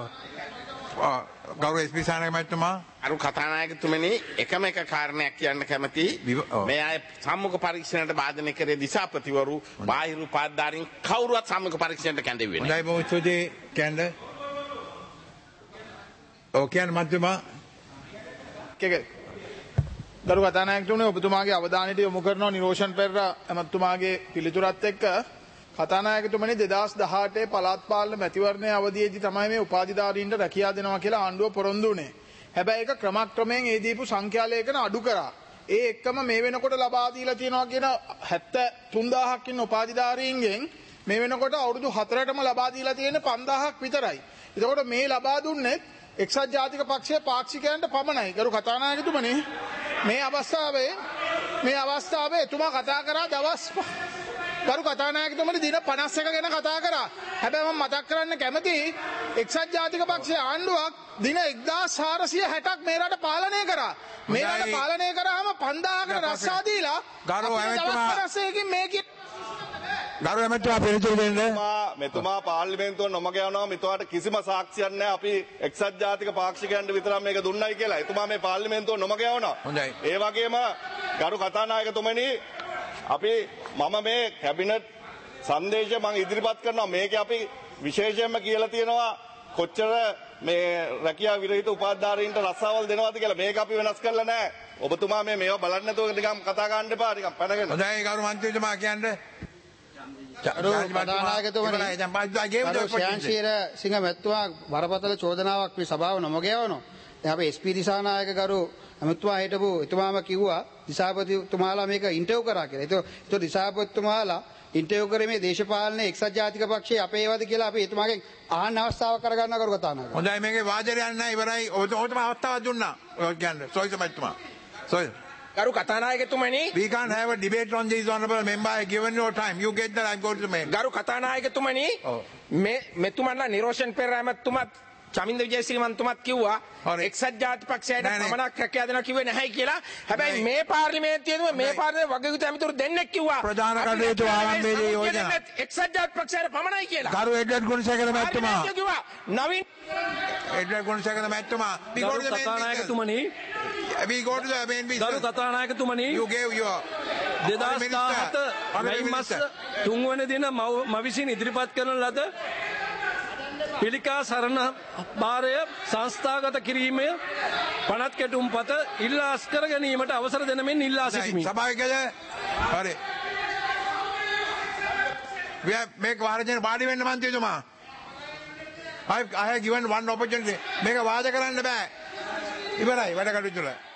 ගෞරව එස්.පී. සානායක මහත්මයා අරු කතානායකතුමනි එකම එක කාරණයක් කියන්න කැමති. මේ අය සම්මුඛ පරීක්ෂණයට බාධනය කරේ දිසාපතිවරු බාහිර උපාධිධාරීන් කවුරුවත් සම්මුඛ පරීක්ෂණයට කැඳෙන්නේ නැහැ. හොඳයි බොහොම ස්තුතියි කැඳ. ඔව් කියන්න මහත්මයා. ගරු කතානායකතුමනි ඔබතුමාගේ අවධානයට යොමු කරනවා නිරෝෂන් පෙරේරා එමතුමාගේ පිළිතුරත් එක්ක. කතානායකතුමනි දෙදාස් දහඅටේ පළාත් පාලන මැතිවරණයේ අවධියේදී තමයි මේ උපාධිධාරීන්ට රැකියා දෙනවා කියලා ආණ්ඩුව පොරොන්දු වුණේ. හැබැයි ඒක ක්‍රමක්‍රමයෙන් ඒ දීපු සංඛ්‍යා ලේඛන අඩු කරා. ඒ එක්කම මේ වෙනකොට ලබා දීලා තියෙනවා කියන හැත්තෑ තුන් දහසක් ඉන්න උපාධිධාරීන්ගෙන් මේ වෙනකොට අවුරුදු හතරටම ලබා දීලා තියෙන්නේ පන්දාහක් විතරයි. එතකොට මේ ලබා දුන්නේ එක්සත් ජාතික පක්ෂයේ පාක්ෂිකයන්ට පමණයි. ගරු කතානායකතුමනි මේ අවස්ථාවේ මේ අවස්ථාවේ එතුමා කතා කරා දවස් ගරු කතානායකතුමනි දින පනස් එක ගැන කතා කරා. හැබැයි මම මතක් කරන්න කැමතියි එක්සත් ජාතික පක්ෂයේ ආණ්ඩුවක් දින එක්දාස් හාරසිය හැටක් මේ රට පාලනය කරා. මේ රට පාලනය කරාම පන්දාහකට රස්සා දීලා ගරු ඇමතුමා පනස් මේකේ ගරු ඇමතුමා පිළිතුරු දෙන්න. මෙතුමා පාර්ලිමේන්තුව නොමග යනවා. මෙතුමාට කිසිම සාක්ෂියක් නැහැ. අපි එක්සත් ජාතික පාක්ෂිකයන්ට විතරක් මේක දුන්නයි කියලා. එතුමා මේ පාර්ලිමේන්තුව නොමග යනවා. හොඳයි. ඒ වගේම ගරු කතානායකතුමනි අපි මම මේ කැබිනට් සංදේශය මම ඉදිරිපත් කරනවා. මේකේ අපි විශේෂයෙන්ම කියලා තියෙනවා කොච්චර මේ රැකියා විරහිත උපාධිධාරීන්ට රස්සාවල් දෙනවද කියලා. මේක අපි වෙනස් කරලා නැහැ. ඔබතුමා මේ මේවා බලන්න නැතුව නිකන් කතා ගන්න එපා. නිකන් පැනගෙන. හොඳයි ගරු මන්ත්‍රීතුමා කියන්නේ. ශාන්ශීර සිංහ මැතිතුමා බරපතල චෝදනාවක් මේ සභාව නොමග යවනවා. දැන් අපි එස්.පී. දිසානායක ගරු අමතුමා හිටපු එතුමාම කිව්වා දිසාපතිතුමාලා මේක ඉන්ටර්විව් කරා කියලා. ඒක ඒක දිසාපතිතුමාලා ඉන්ටර්විව් කරේ මේ දේශපාලන එක්සත් ජාතික පක්ෂයේ අපේ ඒවාද කියලා අපි එතුමාගෙන් අහන්න අවස්ථාවක් කරගන්න කරු කතානායක. හොඳයි මේකේ වාදනයක් නැහැ ඉවරයි. ඔතම අවස්ථාවක් දුන්නා. ඔය කියන්නේ සොයිස මැතිතුමා. සොයිස කරු කතානායකතුමනි We can't have a debate on this honorable member. I given your time. You get that. I'm going to the main. ගරු කතානායකතුමනි මේ මෙතුමන්ලා නිරෝෂන් පෙරේරාමතුමත් චමින්ද විජේසිරිමන්තුමත් කිව්වා එක්සත් ජාතික පක්ෂයට පමණක් රැකියා දෙනවා කිව්වේ නැහැයි කියලා. හැබැයි මේ පාර්ලිමේන්තුවේදී මේ පාර්ලිමේන්තුවේ වගකීතු ඇමතුරු දෙන්නෙක් කිව්වා ප්‍රධාන කටයුතු ආරම්භයේදී යෝජනා එක්සත් ජාතික පක්ෂයට පමණයි කියලා. ගරු එඩ්වඩ් ගුණසේකර මැතිතුමා කිව්වා නවීන් එඩ්වඩ් ගුණසේකර මැතිතුමා we go to the main කතානායකතුමනි we go to the main business. ගරු කතානායකතුමනි you gave your දෙදාස් දහසත මැයි මාස තුන්වන දින මම විසින් ඉදිරිපත් කරන ලද පිළිකා සරණ භාරය සංස්ථාගත කිරීමේ පනත් කෙටුම්පත ඉල්ලා අස්කර ගැනීමට අවසර දෙන මෙන් ඉල්ලා සිටිමි. සභාවකද හරි. we have make වාරජන වාඩි වෙන්න මන්ත්‍රීතුමා. I I have given one opportunity. මේක වාද කරන්න බෑ. ඉවරයි වැඩ කටයුතු වල.